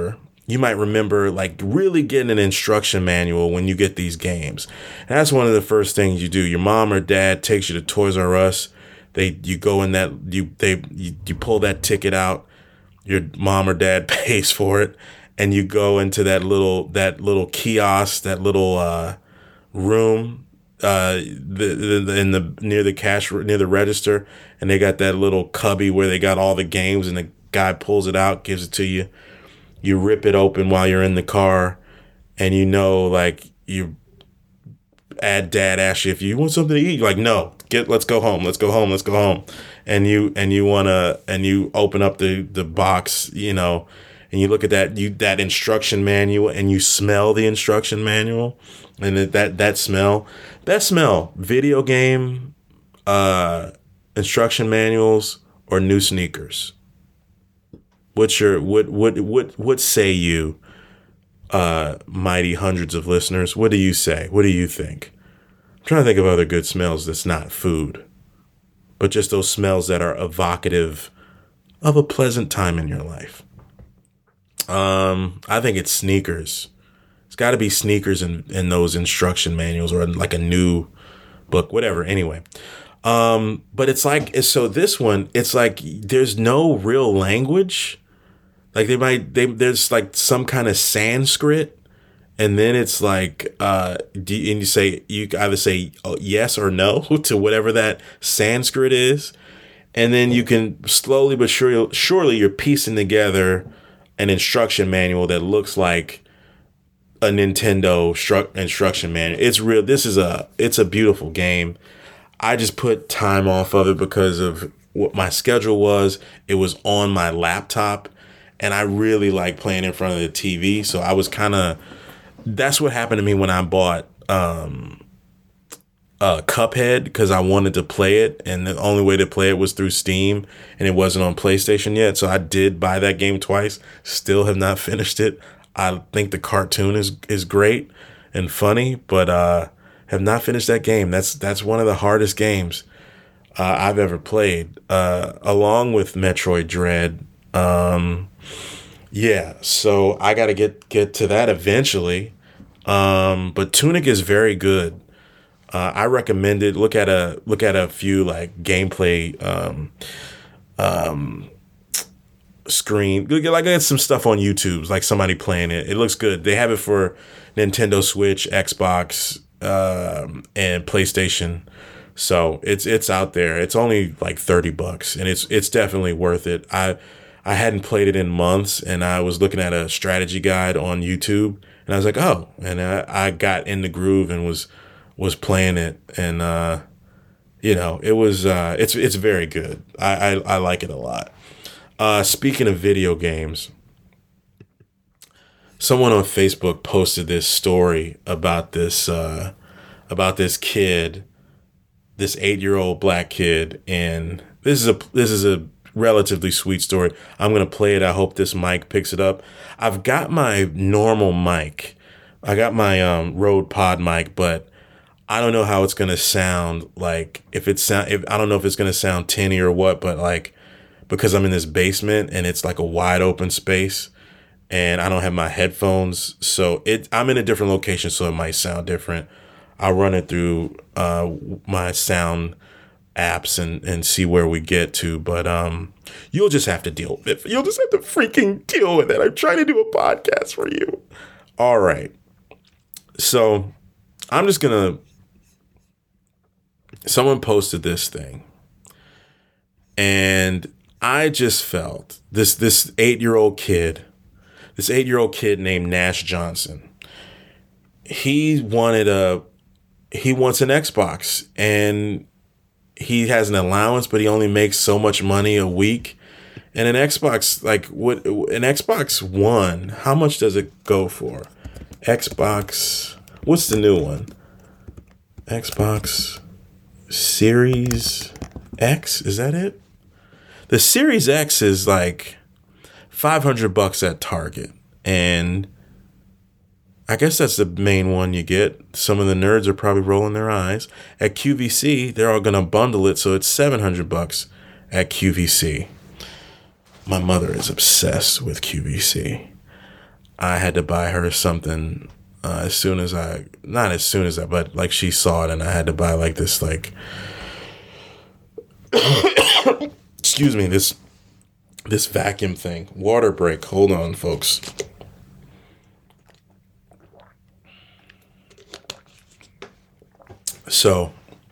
you might remember like really getting an instruction manual when you get these games. And that's one of the first things you do. Your mom or dad takes you to Toys R Us. They you go in that you they you, you pull that ticket out. Your mom or dad pays for it, and you go into that little that little kiosk, that little uh, room, uh, the, the in the near the cash near the register, and they got that little cubby where they got all the games, and the guy pulls it out, gives it to you. You rip it open while you're in the car, and you know, like you. Add dad asks you if you want something to eat. You're like, no, get let's go home. Let's go home. Let's go home. And you and you wanna and you open up the, the box, you know, and you look at that you that instruction manual and you smell the instruction manual and that that, that smell that smell video game uh, instruction manuals or new sneakers. What's your what what what what say you? Uh, mighty hundreds of listeners. What do you say? What do you think? I'm trying to think of other good smells that's not food, but just those smells that are evocative of a pleasant time in your life. Um, I think it's sneakers. It's got to be sneakers in, in those instruction manuals or like a new book, whatever. Anyway, um, but it's like so. This one, it's like there's no real language. Like they might, they there's like some kind of Sanskrit, and then it's like, uh, do you, and you say you either say yes or no to whatever that Sanskrit is, and then you can slowly but surely, surely you're piecing together an instruction manual that looks like a Nintendo stru- instruction manual. It's real. This is a it's a beautiful game. I just put time off of it because of what my schedule was. It was on my laptop. And I really like playing in front of the T V. So I was kind of, that's what happened to me when I bought um, uh, Cuphead, because I wanted to play it. And the only way to play it was through Steam. And it wasn't on PlayStation yet. So I did buy that game twice. Still have not finished it. I think the cartoon is, is great and funny, but uh, have not finished that game. That's, that's one of the hardest games uh, I've ever played, uh, along with Metroid Dread. Um, yeah, so I got to get, get to that eventually. Um, but Tunic is very good. Uh, I recommend it. Look at a, look at a few like gameplay, um, um, screen. Like I got some stuff on YouTube, like somebody playing it. It looks good. They have it for Nintendo Switch, Xbox, um, and PlayStation. So it's, it's out there. It's only like thirty bucks and it's, it's definitely worth it. I, I hadn't played it in months, and I was looking at a strategy guide on YouTube, and I was like, oh, and I, I got in the groove and was was playing it, and uh, you know, it was uh, it's it's very good. I, I, I like it a lot. Uh, speaking of video games, someone on Facebook posted this story about this uh, about this kid, this eight-year-old black kid, and this is a this is a relatively sweet story. I'm going to play it. I hope this mic picks it up. I've got my normal mic. I got my um, Rode Pod mic, but I don't know how it's going to sound. Like if it's sound, if I don't know if it's going to sound tinny or what, but like, because I'm in this basement and it's like a wide open space and I don't have my headphones. So it, I'm in a different location. So it might sound different. I'll run it through uh, my sound apps and, and see where we get to, but um, you'll just have to deal with it. You'll just have to freaking deal with it. I'm trying to do a podcast for you. All right. So I'm just going to, someone posted this thing and I just felt this, this eight-year-old kid, this eight-year-old kid named Nash Johnson, he wanted a, he wants an Xbox and he has an allowance, but he only makes so much money a week. And an Xbox, like what an Xbox One, how much does it go for? Xbox, what's the new one? Xbox Series X, is that it? The Series X is like five hundred bucks at Target. And I guess that's the main one you get. Some of the nerds are probably rolling their eyes. At Q V C, they're all going to bundle it, so it's seven hundred bucks at Q V C. My mother is obsessed with Q V C. I had to buy her something uh, as soon as I, not as soon as I, but like she saw it, and I had to buy like this, like, excuse me, this, this vacuum thing. Water break. Hold on, folks. So,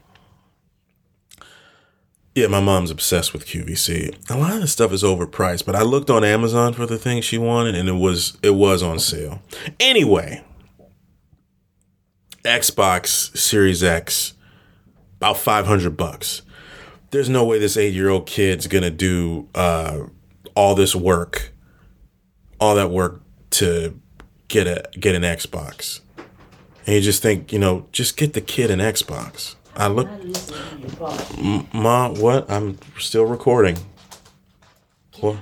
yeah, my mom's obsessed with Q V C. A lot of the stuff is overpriced, but I looked on Amazon for the thing she wanted, and it was it was on sale. Anyway, Xbox Series X, about five hundred bucks. There's no way this eight-year-old kid's gonna do uh, all this work, all that work to get a get an Xbox. And you just think, you know, just get the kid an Xbox. I look, M- Mom, what? I'm still recording. What?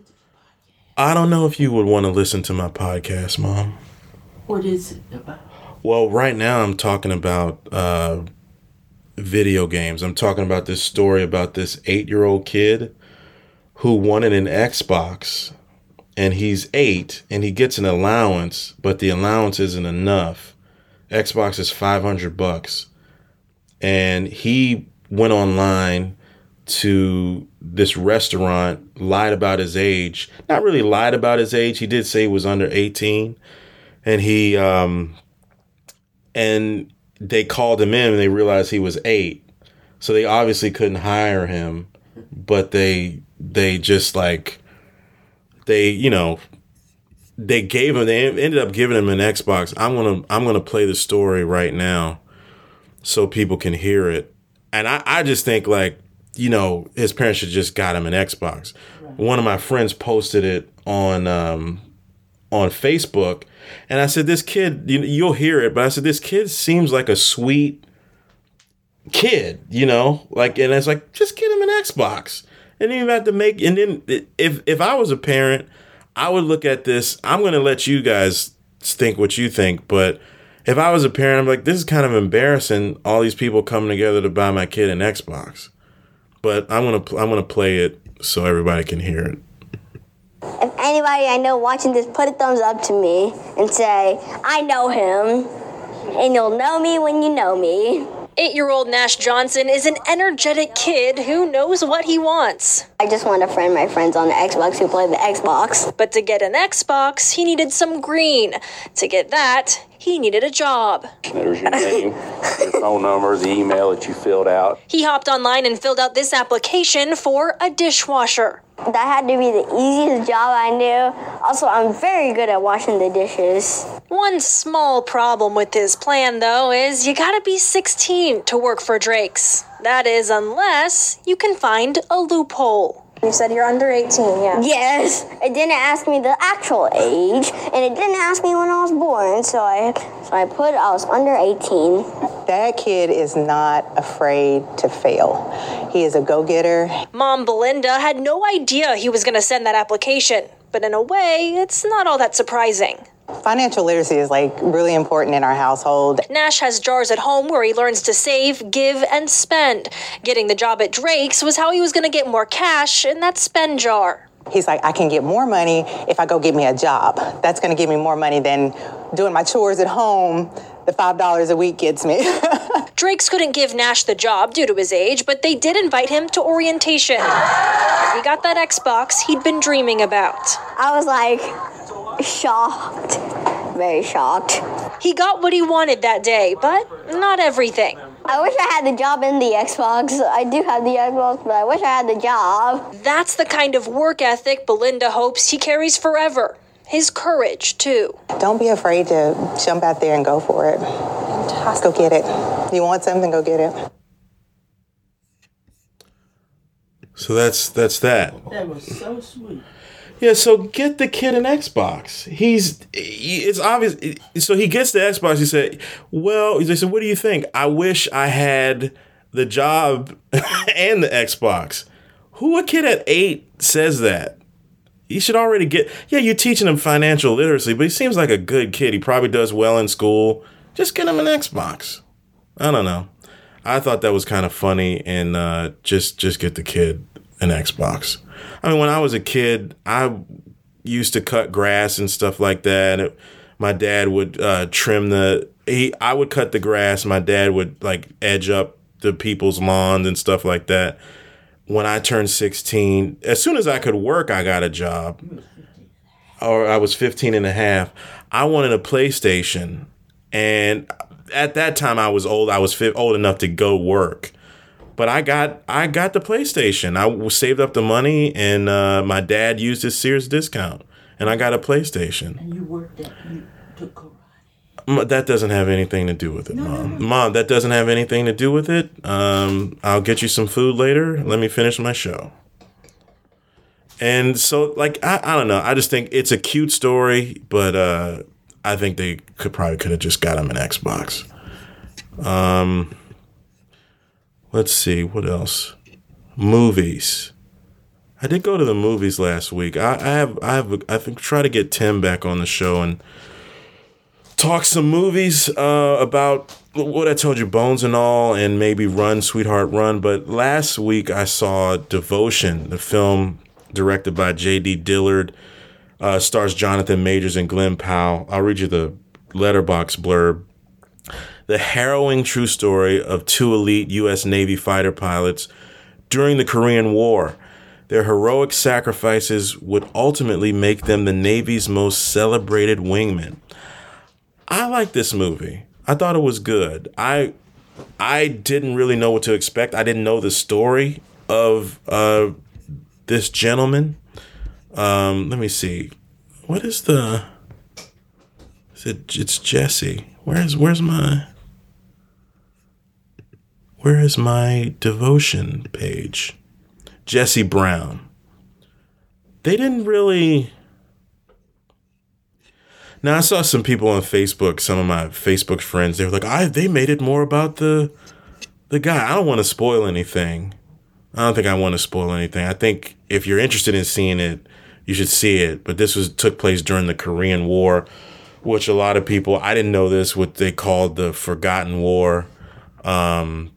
I don't know if you would want to listen to my podcast, Mom. What is it about? Well, right now I'm talking about uh, video games. I'm talking about this story about this eight-year-old kid who wanted an Xbox, and he's eight, and he gets an allowance, but the allowance isn't enough. Xbox is five hundred bucks. And he went online to this restaurant, lied about his age. Not really lied about his age. He did say he was under eighteen. And he, um, and they called him in and they realized he was eight. So they obviously couldn't hire him, but they, they just like, they, you know, they gave him, they ended up giving him an Xbox. I'm going to, I'm going to play the story right now so people can hear it. And I, I just think, like, you know, his parents should just got him an Xbox. Right. One of my friends posted it on, um, on Facebook. And I said, this kid, you, you'll hear it, but I said, this kid seems like a sweet kid, you know, like, and it's like, just get him an Xbox. And then you have to make, and then if, if I was a parent, I would look at this. I'm going to let you guys think what you think, but if I was a parent, I'm like, this is kind of embarrassing. All these people coming together to buy my kid an Xbox. But I'm gonna I'm gonna play it so everybody can hear it. If anybody I know watching this, put a thumbs up to me and say, I know him, and you'll know me when you know me. Eight-year-old Nash Johnson is an energetic kid who knows what he wants. I just want to friend my friends on the Xbox who play the Xbox. But to get an Xbox, he needed some green. To get that, he needed a job. There's your name, your phone number, the email that you filled out. He hopped online and filled out this application for a dishwasher. That had to be the easiest job I knew. Also, I'm very good at washing the dishes. One small problem with this plan, though, is you gotta be sixteen to work for Drake's. That is, unless you can find a loophole. You said you're under eighteen, yeah. Yes. It didn't ask me the actual age, and it didn't ask me when I was born, so I so I put I was under eighteen. That kid is not afraid to fail. He is a go-getter. Mom Belinda had no idea he was going to send that application, but in a way, it's not all that surprising. Financial literacy is like really important in our household. Nash has jars at home where he learns to save, give, and spend. Getting the job at Drake's was how he was going to get more cash in that spend jar. He's like, I can get more money if I go get me a job. That's going to give me more money than doing my chores at home. The five dollars a week gets me. Drake's couldn't give Nash the job due to his age, but they did invite him to orientation. He got that Xbox he'd been dreaming about. I was like shocked, very shocked. He got what he wanted that day, but not everything. I wish I had the job in the Xbox. I do have the Xbox, but I wish I had the job. That's the kind of work ethic Belinda hopes he carries forever. His courage, too. Don't be afraid to jump out there and go for it. Fantastic. Go get it. You want something, go get it. So that's that's that. That was so sweet. Yeah, so get the kid an Xbox. He's, it's obvious. So he gets the Xbox. He said, well, they said, what do you think? I wish I had the job and the Xbox. Who a kid at eight says that? He should already get, yeah, you're teaching him financial literacy, but he seems like a good kid. He probably does well in school. Just get him an Xbox. I don't know. I thought that was kind of funny, and uh, just just get the kid an Xbox. I mean, when I was a kid, I used to cut grass and stuff like that. It, my dad would uh, trim the. He, I would cut the grass. My dad would like edge up the people's lawns and stuff like that. When I turned sixteen, as soon as I could work, I got a job. Or I was fifteen and a half. I wanted a PlayStation. And at that time, I was old. I was fi- old enough to go work. But I got I got the PlayStation. I saved up the money, and uh, my dad used his Sears discount. And I got a PlayStation. And you worked at, you took karate. That doesn't have anything to do with it, Mom. Mom, that doesn't have anything to do with it. Um, I'll get you some food later. Let me finish my show. And so, like, I, I don't know. I just think it's a cute story, but uh, I think they could probably could have just got him an Xbox. Um, let's see. What else? Movies. I did go to the movies last week. I, I have, I have, I think, try to get Tim back on the show and talk some movies uh, about what I told you, Bones and All, and maybe Run, Sweetheart, Run. But last week I saw Devotion, the film directed by J D Dillard, uh, stars Jonathan Majors and Glenn Powell. I'll read you the Letterboxd blurb. The harrowing true story of two elite U S Navy fighter pilots during the Korean War. Their heroic sacrifices would ultimately make them the Navy's most celebrated wingmen. I like this movie. I thought it was good. I I didn't really know what to expect. I didn't know the story of uh, this gentleman. Um, let me see. What is the? Is it? It's Jesse. Where's Where's my? Where is my Devotion page? Jesse Brown. They didn't really. Now, I saw some people on Facebook, some of my Facebook friends, they were like, I they made it more about the the guy. I don't want to spoil anything. I don't think I want to spoil anything. I think if you're interested in seeing it, you should see it. But this was took place during the Korean War, which a lot of people, I didn't know this, what they called the Forgotten War. Um,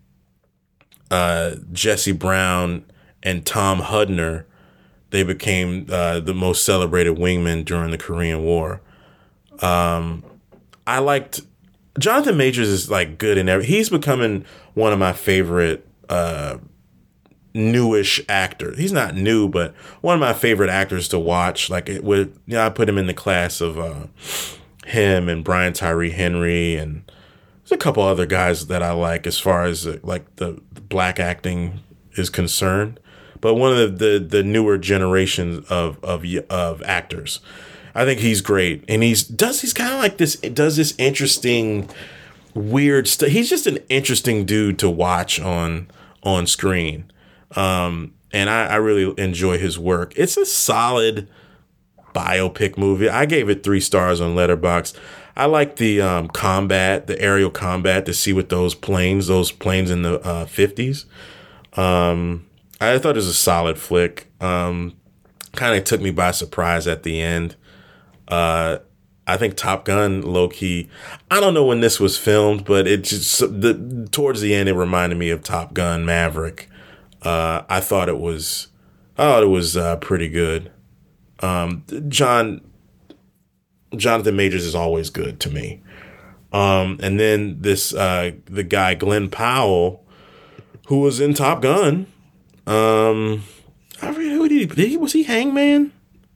uh, Jesse Brown and Tom Hudner, they became uh, the most celebrated wingmen during the Korean War. Um, I liked Jonathan Majors is like good in every. He's becoming one of my favorite uh, newish actors. He's not new, but one of my favorite actors to watch. Like it would, you know, I put him in the class of uh, him and Brian Tyree Henry, and there's a couple other guys that I like as far as uh, like the, the black acting is concerned. But one of the, the, the newer generations of of of actors. I think he's great, and he's does he's kind of like this does this interesting, weird stuff. He's just an interesting dude to watch on on screen, um, and I, I really enjoy his work. It's a solid biopic movie. I gave it three stars on Letterboxd. I like the um, combat, the aerial combat, to see with those planes, those planes in the uh, fifties. Um, I thought it was a solid flick. Um, kind of took me by surprise at the end. Uh, I think Top Gun, low key. I don't know when this was filmed, but it just the towards the end it reminded me of Top Gun Maverick. Uh, I thought it was, I thought it was uh, pretty good. Um, John Jonathan Majors is always good to me. Um, and then this uh, the guy Glenn Powell, who was in Top Gun. Um, I mean, who did he, did he was he Hangman?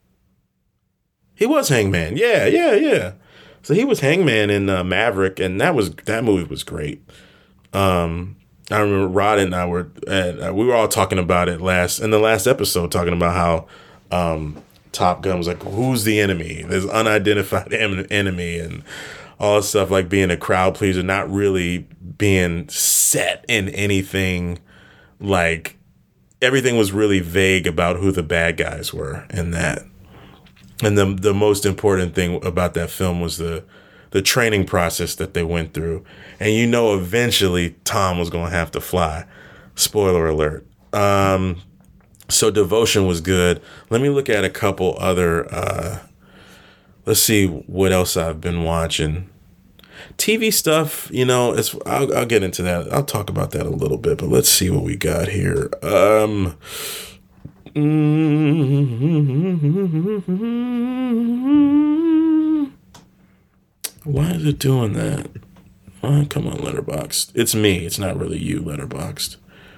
He was Hangman. Yeah, yeah, yeah. So he was Hangman in uh, Maverick, and that was that movie was great. Um, I remember Rod and I were at, uh, we were all talking about it last in the last episode, talking about how um, Top Gun was like, who's the enemy? There's unidentified en- enemy and all this stuff, like being a crowd pleaser, not really being set in anything. Like everything was really vague about who the bad guys were in that. And the the most important thing about that film was the the training process that they went through. And you know eventually Tom was going to have to fly. Spoiler alert. Um, so Devotion was good. Let me look at a couple other... Uh, let's see what else I've been watching. T V stuff, you know, it's, I'll, I'll get into that. I'll talk about that a little bit. But let's see what we got here. Um... Why is it doing that? Oh, come on, Letterboxd. It's me. It's not really you, Letterboxd.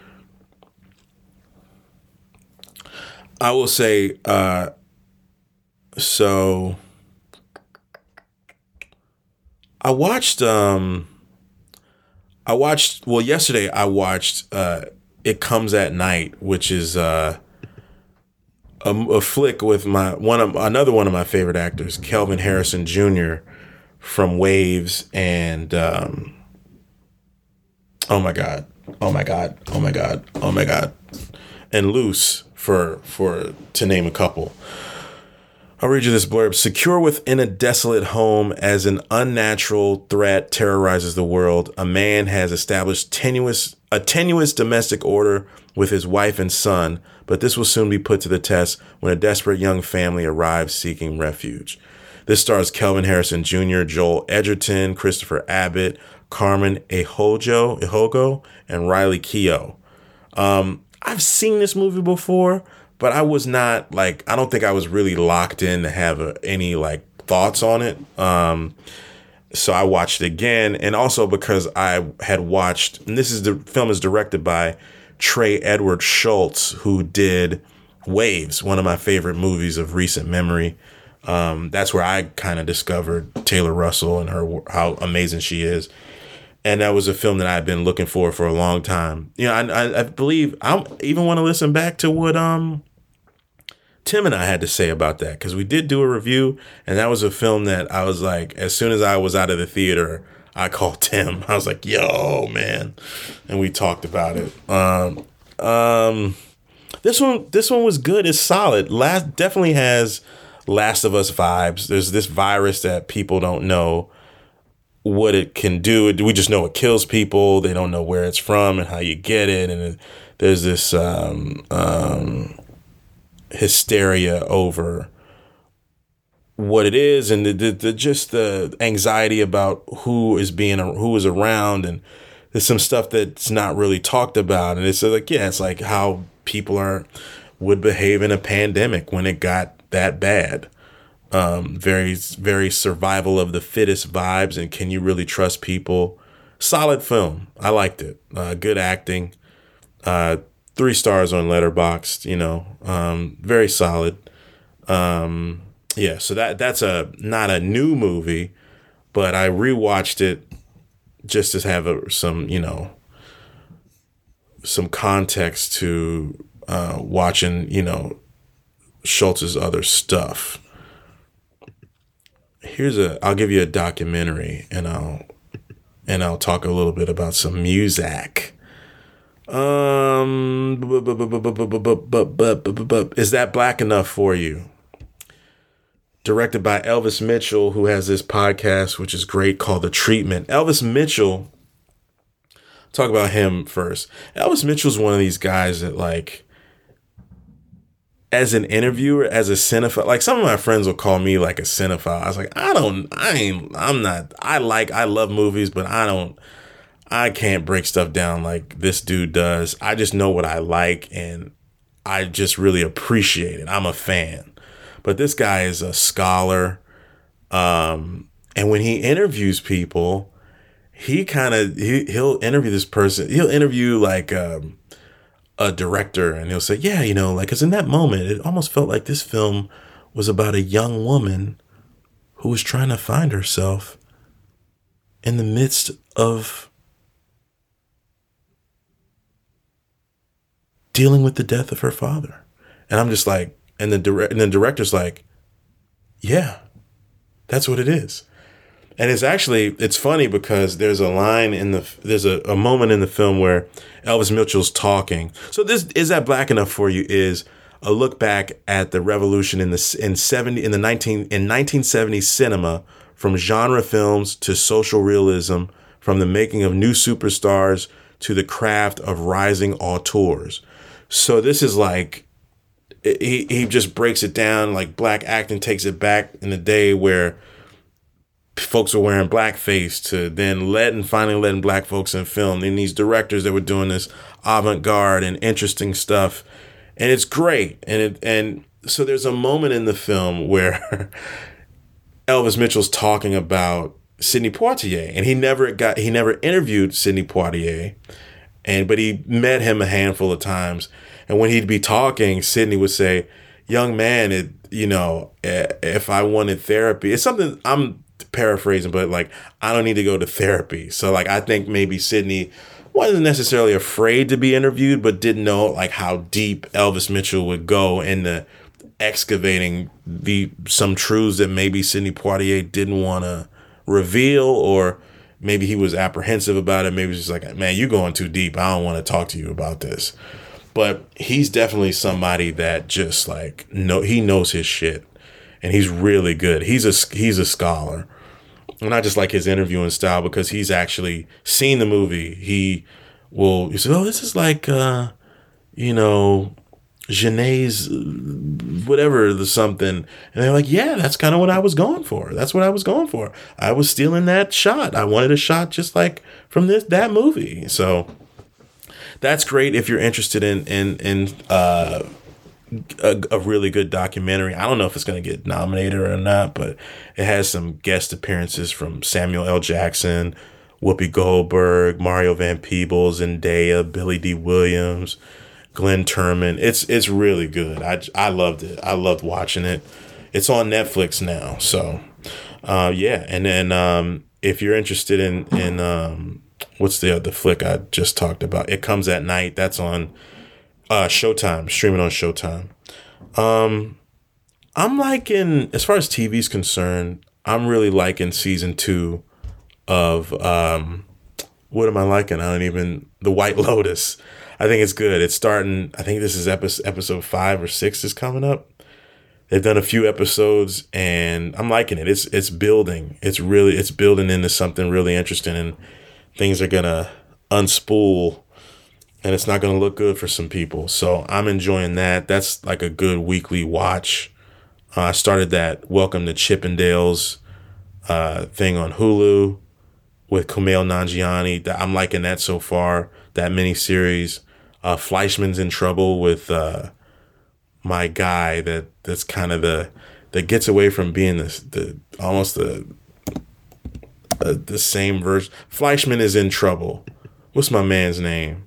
I will say, uh, so I watched, um, I watched, well, yesterday I watched uh, It Comes at Night, which is uh, a, a flick with my one of another one of my favorite actors, Kelvin Harrison Junior from Waves and um, oh my god, oh my god, oh my god, oh my god, and Loose for for to name a couple. I'll read you this blurb. Secure within a desolate home as an unnatural threat terrorizes the world, a man has established tenuous a tenuous domestic order with his wife and son, but this will soon be put to the test when a desperate young family arrives seeking refuge. This stars Kelvin Harrison Junior, Joel Edgerton, Christopher Abbott, Carmen Ejogo, Ejogo and Riley Keough. Um, I've seen this movie before, but I was not like, I don't think I was really locked in to have a, any like thoughts on it. Um, so I watched it again. And also because I had watched, and this is the film is directed by Trey Edward Schultz, who did Waves, one of my favorite movies of recent memory. Um, that's where I kind of discovered Taylor Russell and her, how amazing she is. And that was a film that I've been looking for for a long time. You know, I, I, I believe I even want to listen back to what um, Tim and I had to say about that, because we did do a review, and that was a film that I was like, as soon as I was out of the theater, I called Tim. I was like, yo, man. And we talked about it. Um, um, this one, this one was good. It's solid. Last definitely has Last of Us vibes. There's this virus that people don't know what it can do. We just know it kills people. They don't know where it's from and how you get it. And there's this um, um, hysteria over what it is, and the, the, the just the anxiety about who is being who is around, and there's some stuff that's not really talked about. And it's like, yeah, it's like how people are would behave in a pandemic when it got that bad. Um, very, very survival of the fittest vibes, and can you really trust people? Solid film. I liked it. Uh, good acting. Uh, three stars on Letterboxd. You know, um, very solid. Um, yeah. So that that's a not a new movie, but I rewatched it just to have a, some you know some context to uh, watching you know Schultz's other stuff. Here's a, I'll give you a documentary, and I'll, and I'll talk a little bit about some music. Um, is that black enough for you? Directed by Elvis Mitchell, who has this podcast, which is great, called The Treatment. Elvis Mitchell, talk about him first. Elvis Mitchell's one of these guys that, like, as an interviewer, as a cinephile, like some of my friends will call me like a cinephile. I was like, I don't, I ain't, I'm not, I like, I love movies, but I don't, I can't break stuff down like this dude does. I just know what I like, and I just really appreciate it. I'm a fan. But this guy is a scholar. Um, and when he interviews people, he kind of, he, he'll interview this person. He'll interview like, um, a director, and he'll say, yeah, you know, like, because in that moment, it almost felt like this film was about a young woman who was trying to find herself in the midst of dealing with the death of her father. And I'm just like, and the direct, and the director's like, yeah, that's what it is. And it's actually, it's funny because there's a line in the, there's a, a moment in the film where Elvis Mitchell's talking. So this, Is That Black Enough for You, is a look back at the revolution in the, in seventy, in the nineteen, in nineteen seventies cinema, from genre films to social realism, from the making of new superstars to the craft of rising auteurs. So this is like, he, he just breaks it down, like black acting takes it back in the day where folks were wearing blackface, to then letting finally letting black folks in film, and these directors that were doing this avant-garde and interesting stuff. and it's great. And it, and so there's a moment in the film where Elvis Mitchell's talking about Sidney Poitier, and he never got he never interviewed Sidney Poitier, and but he met him a handful of times. And when he'd be talking, Sidney would say, "Young man, it you know, if I wanted therapy," it's something I'm paraphrasing, but like, I don't need to go to therapy. So like, I think maybe Sidney wasn't necessarily afraid to be interviewed, but didn't know like how deep Elvis Mitchell would go into excavating the some truths that maybe Sidney Poitier didn't want to reveal, or maybe he was apprehensive about it. Maybe he's just like, man, you're going too deep. I don't want to talk to you about this. But he's definitely somebody that just like, no, he knows his shit, and he's really good. He's a, he's a scholar. And I just like his interviewing style because he's actually seen the movie. He will, he said, oh, this is like, uh, you know, Genet's whatever, the something. And they're like, yeah, that's kind of what I was going for. That's what I was going for. I was stealing that shot. I wanted a shot just like from this, that movie. So that's great if you're interested in, in, in, uh, A, a really good documentary. I don't know if it's going to get nominated or not, but it has some guest appearances from Samuel L. Jackson, Whoopi Goldberg, Mario Van Peebles, Zendaya, Billy D. Williams, Glenn Turman. It's it's really good. I, I loved it. I loved watching it. It's on Netflix now. So, uh, yeah. And then um, if you're interested in, in um, what's the other flick I just talked about? It Comes at Night. That's on Uh, Showtime, streaming on Showtime. Um, I'm liking, as far as T V's concerned, I'm really liking season two of, um, what am I liking? I don't even, The White Lotus. I think it's good. It's starting, I think this is episode, episode five or six is coming up. They've done a few episodes and I'm liking it. It's, it's building. It's really, it's building into something really interesting, and things are going to unspool. And it's not going to look good for some people. So I'm enjoying that. That's like a good weekly watch. Uh, I started that Welcome to Chippendales uh, thing on Hulu with Kumail Nanjiani. I'm liking that so far, that miniseries. Uh, Fleischman's in Trouble with uh, my guy that that's kind of the, that gets away from being the, the almost the, uh, the same version. Fleischman is in trouble. What's my man's name?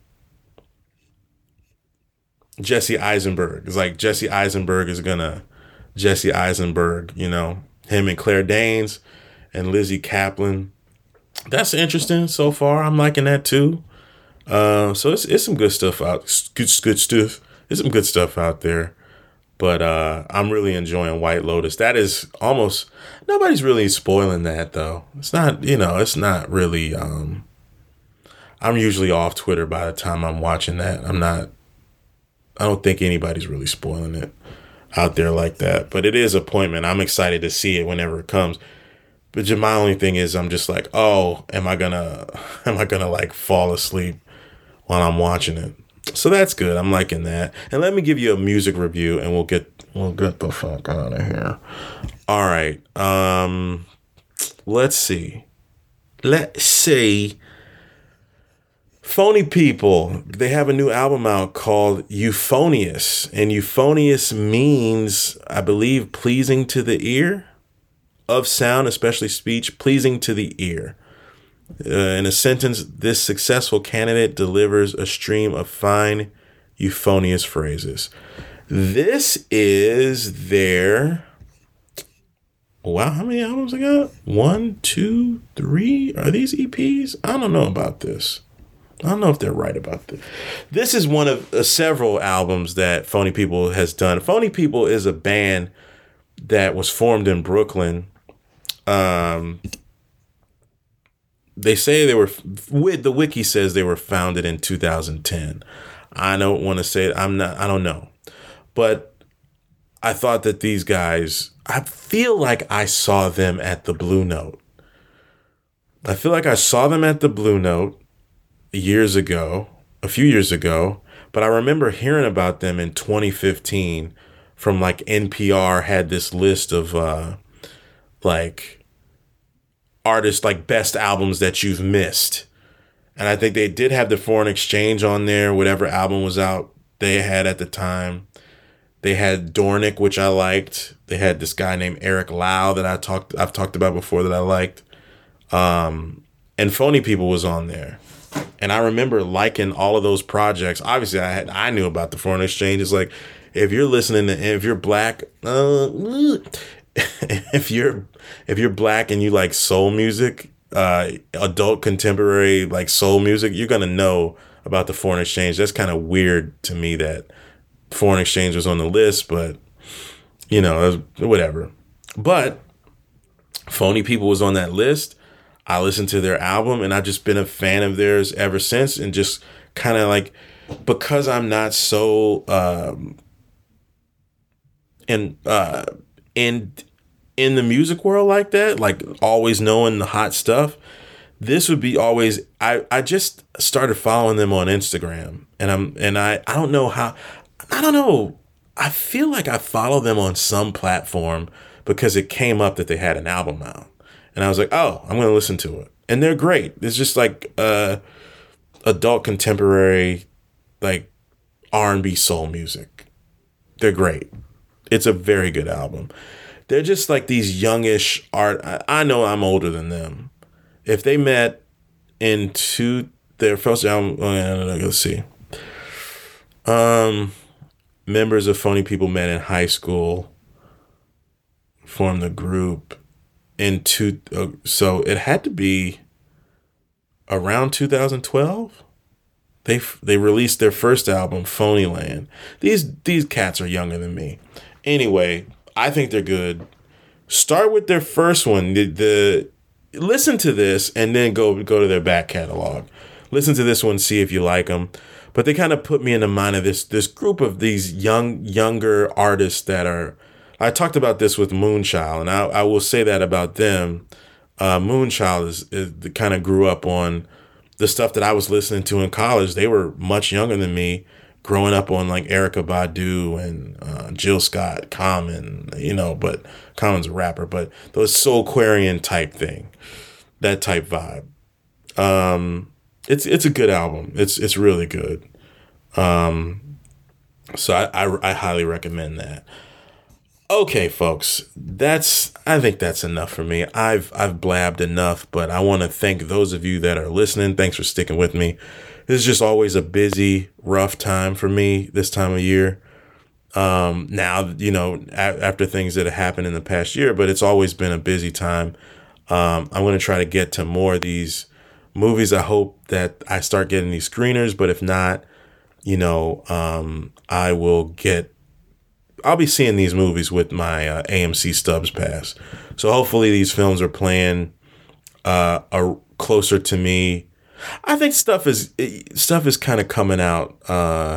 Jesse Eisenberg. It's like Jesse Eisenberg is gonna Jesse Eisenberg, you know, him and Claire Danes and Lizzie Kaplan. That's interesting so far. I'm liking that too. Uh, so it's it's some good stuff out. Good good stuff. There's some good stuff out there. But uh, I'm really enjoying White Lotus. That is almost, nobody's really spoiling that though. It's not, you know, it's not really. Um, I'm usually off Twitter by the time I'm watching that. I'm not. I don't think anybody's really spoiling it out there like that, but it is appointment. I'm excited to see it whenever it comes. But my only thing is I'm just like, oh, am I gonna, am I gonna like fall asleep while I'm watching it? So that's good. I'm liking that. And let me give you a music review and we'll get, we'll get the fuck out of here. All right. Um, let's see. Let's see. Phony People, they have a new album out called Euphonious, and euphonious means, I believe, pleasing to the ear, of sound, especially speech, pleasing to the ear. Uh, in a sentence, this successful candidate delivers a stream of fine, euphonious phrases. This is their, wow, how many albums I got? One, two, three? Are these E Ps? I don't know about this. I don't know if they're right about this. This is one of uh, several albums that Phony People has done. Phony People is a band that was formed in Brooklyn. Um, they say they were, with the wiki says they were founded in two thousand ten. I don't want to say it. I'm not, I don't know. But I thought that these guys, I feel like I saw them at the Blue Note. I feel like I saw them at the Blue Note years ago, a few years ago, but I remember hearing about them in twenty fifteen from like N P R had this list of uh, like artists, like best albums that you've missed. And I think they did have the Foreign Exchange on there, whatever album was out they had at the time. They had Dornick, which I liked. They had this guy named Eric Lau that I talked I've talked about before that I liked. Um, and Phony People was on there. And I remember liking all of those projects. Obviously, I had I knew about the Foreign Exchange. It's like, if you're listening to, if you're black, uh, if you're if you're black and you like soul music, uh, adult contemporary like soul music, you're gonna know about the Foreign Exchange. That's kind of weird to me that Foreign Exchange was on the list, but you know, whatever. But Phony People was on that list. I listened to their album and I've just been a fan of theirs ever since, and just kind of like, because I'm not so um, in uh, in in the music world like that, like always knowing the hot stuff. This would be always. I, I just started following them on Instagram, and I'm and I I don't know how. I don't know. I feel like I follow them on some platform because it came up that they had an album out. And I was like, oh, I'm going to listen to it. And they're great. It's just like uh, adult contemporary, like R and B soul music. They're great. It's a very good album. They're just like these youngish art. I, I know I'm older than them. If they met in two, their first album, oh, let's see. Um, members of Phony People met in high school, formed the group. In two, uh, so it had to be around two thousand twelve. They they released their first album, Phonyland. These these cats are younger than me. Anyway, I think they're good. Start with their first one. The, the listen to this and then go go to their back catalog. Listen to this one, see if you like them. But they kind of put me in the mind of this this group of these young younger artists that are. I talked about this with Moonchild, and I, I will say that about them. Uh, Moonchild is, is kind of grew up on the stuff that I was listening to in college. They were much younger than me, growing up on like Erykah Badu and uh, Jill Scott, Common, you know, but Common's a rapper, but those Soulquarian type thing, that type vibe. Um, it's it's a good album. It's it's really good. Um, so I, I I highly recommend that. Okay, folks, that's I think that's enough for me. I've I've blabbed enough, but I want to thank those of you that are listening. Thanks for sticking with me. This is just always a busy, rough time for me this time of year. Um, now, you know, a- after things that have happened in the past year, but it's always been a busy time. Um, I'm going to try to get to more of these movies. I hope that I start getting these screeners, but if not, you know, um, I will get I'll be seeing these movies with my uh, A M C Stubs pass. So hopefully these films are playing uh, are closer to me. I think stuff is stuff is kind of coming out uh,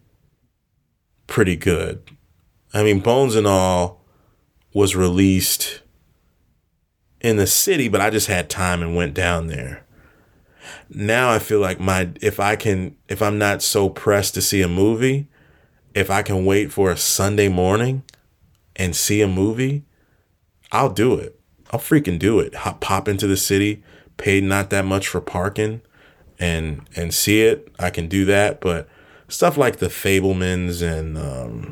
pretty good. I mean, Bones and All was released in the city, but I just had time and went down there. Now I feel like my if I can if I'm not so pressed to see a movie, if I can wait for a Sunday morning and see a movie, I'll do it. I'll freaking do it. Hop, pop into the city, pay not that much for parking, and and see it. I can do that. But stuff like the Fabelmans and um,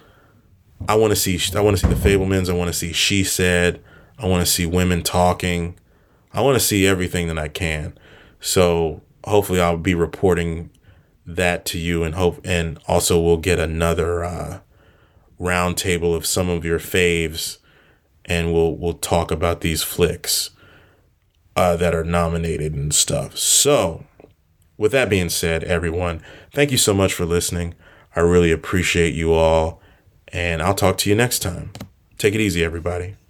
I want to see. I want to see the Fabelmans. I want to see She Said. I want to see Women Talking. I want to see everything that I can. So hopefully I'll be reporting that to you, and hope, and also we'll get another uh, round table of some of your faves, and we'll we'll talk about these flicks uh, that are nominated and stuff. So, with that being said, everyone, thank you so much for listening. I really appreciate you all, and I'll talk to you next time. Take it easy, everybody.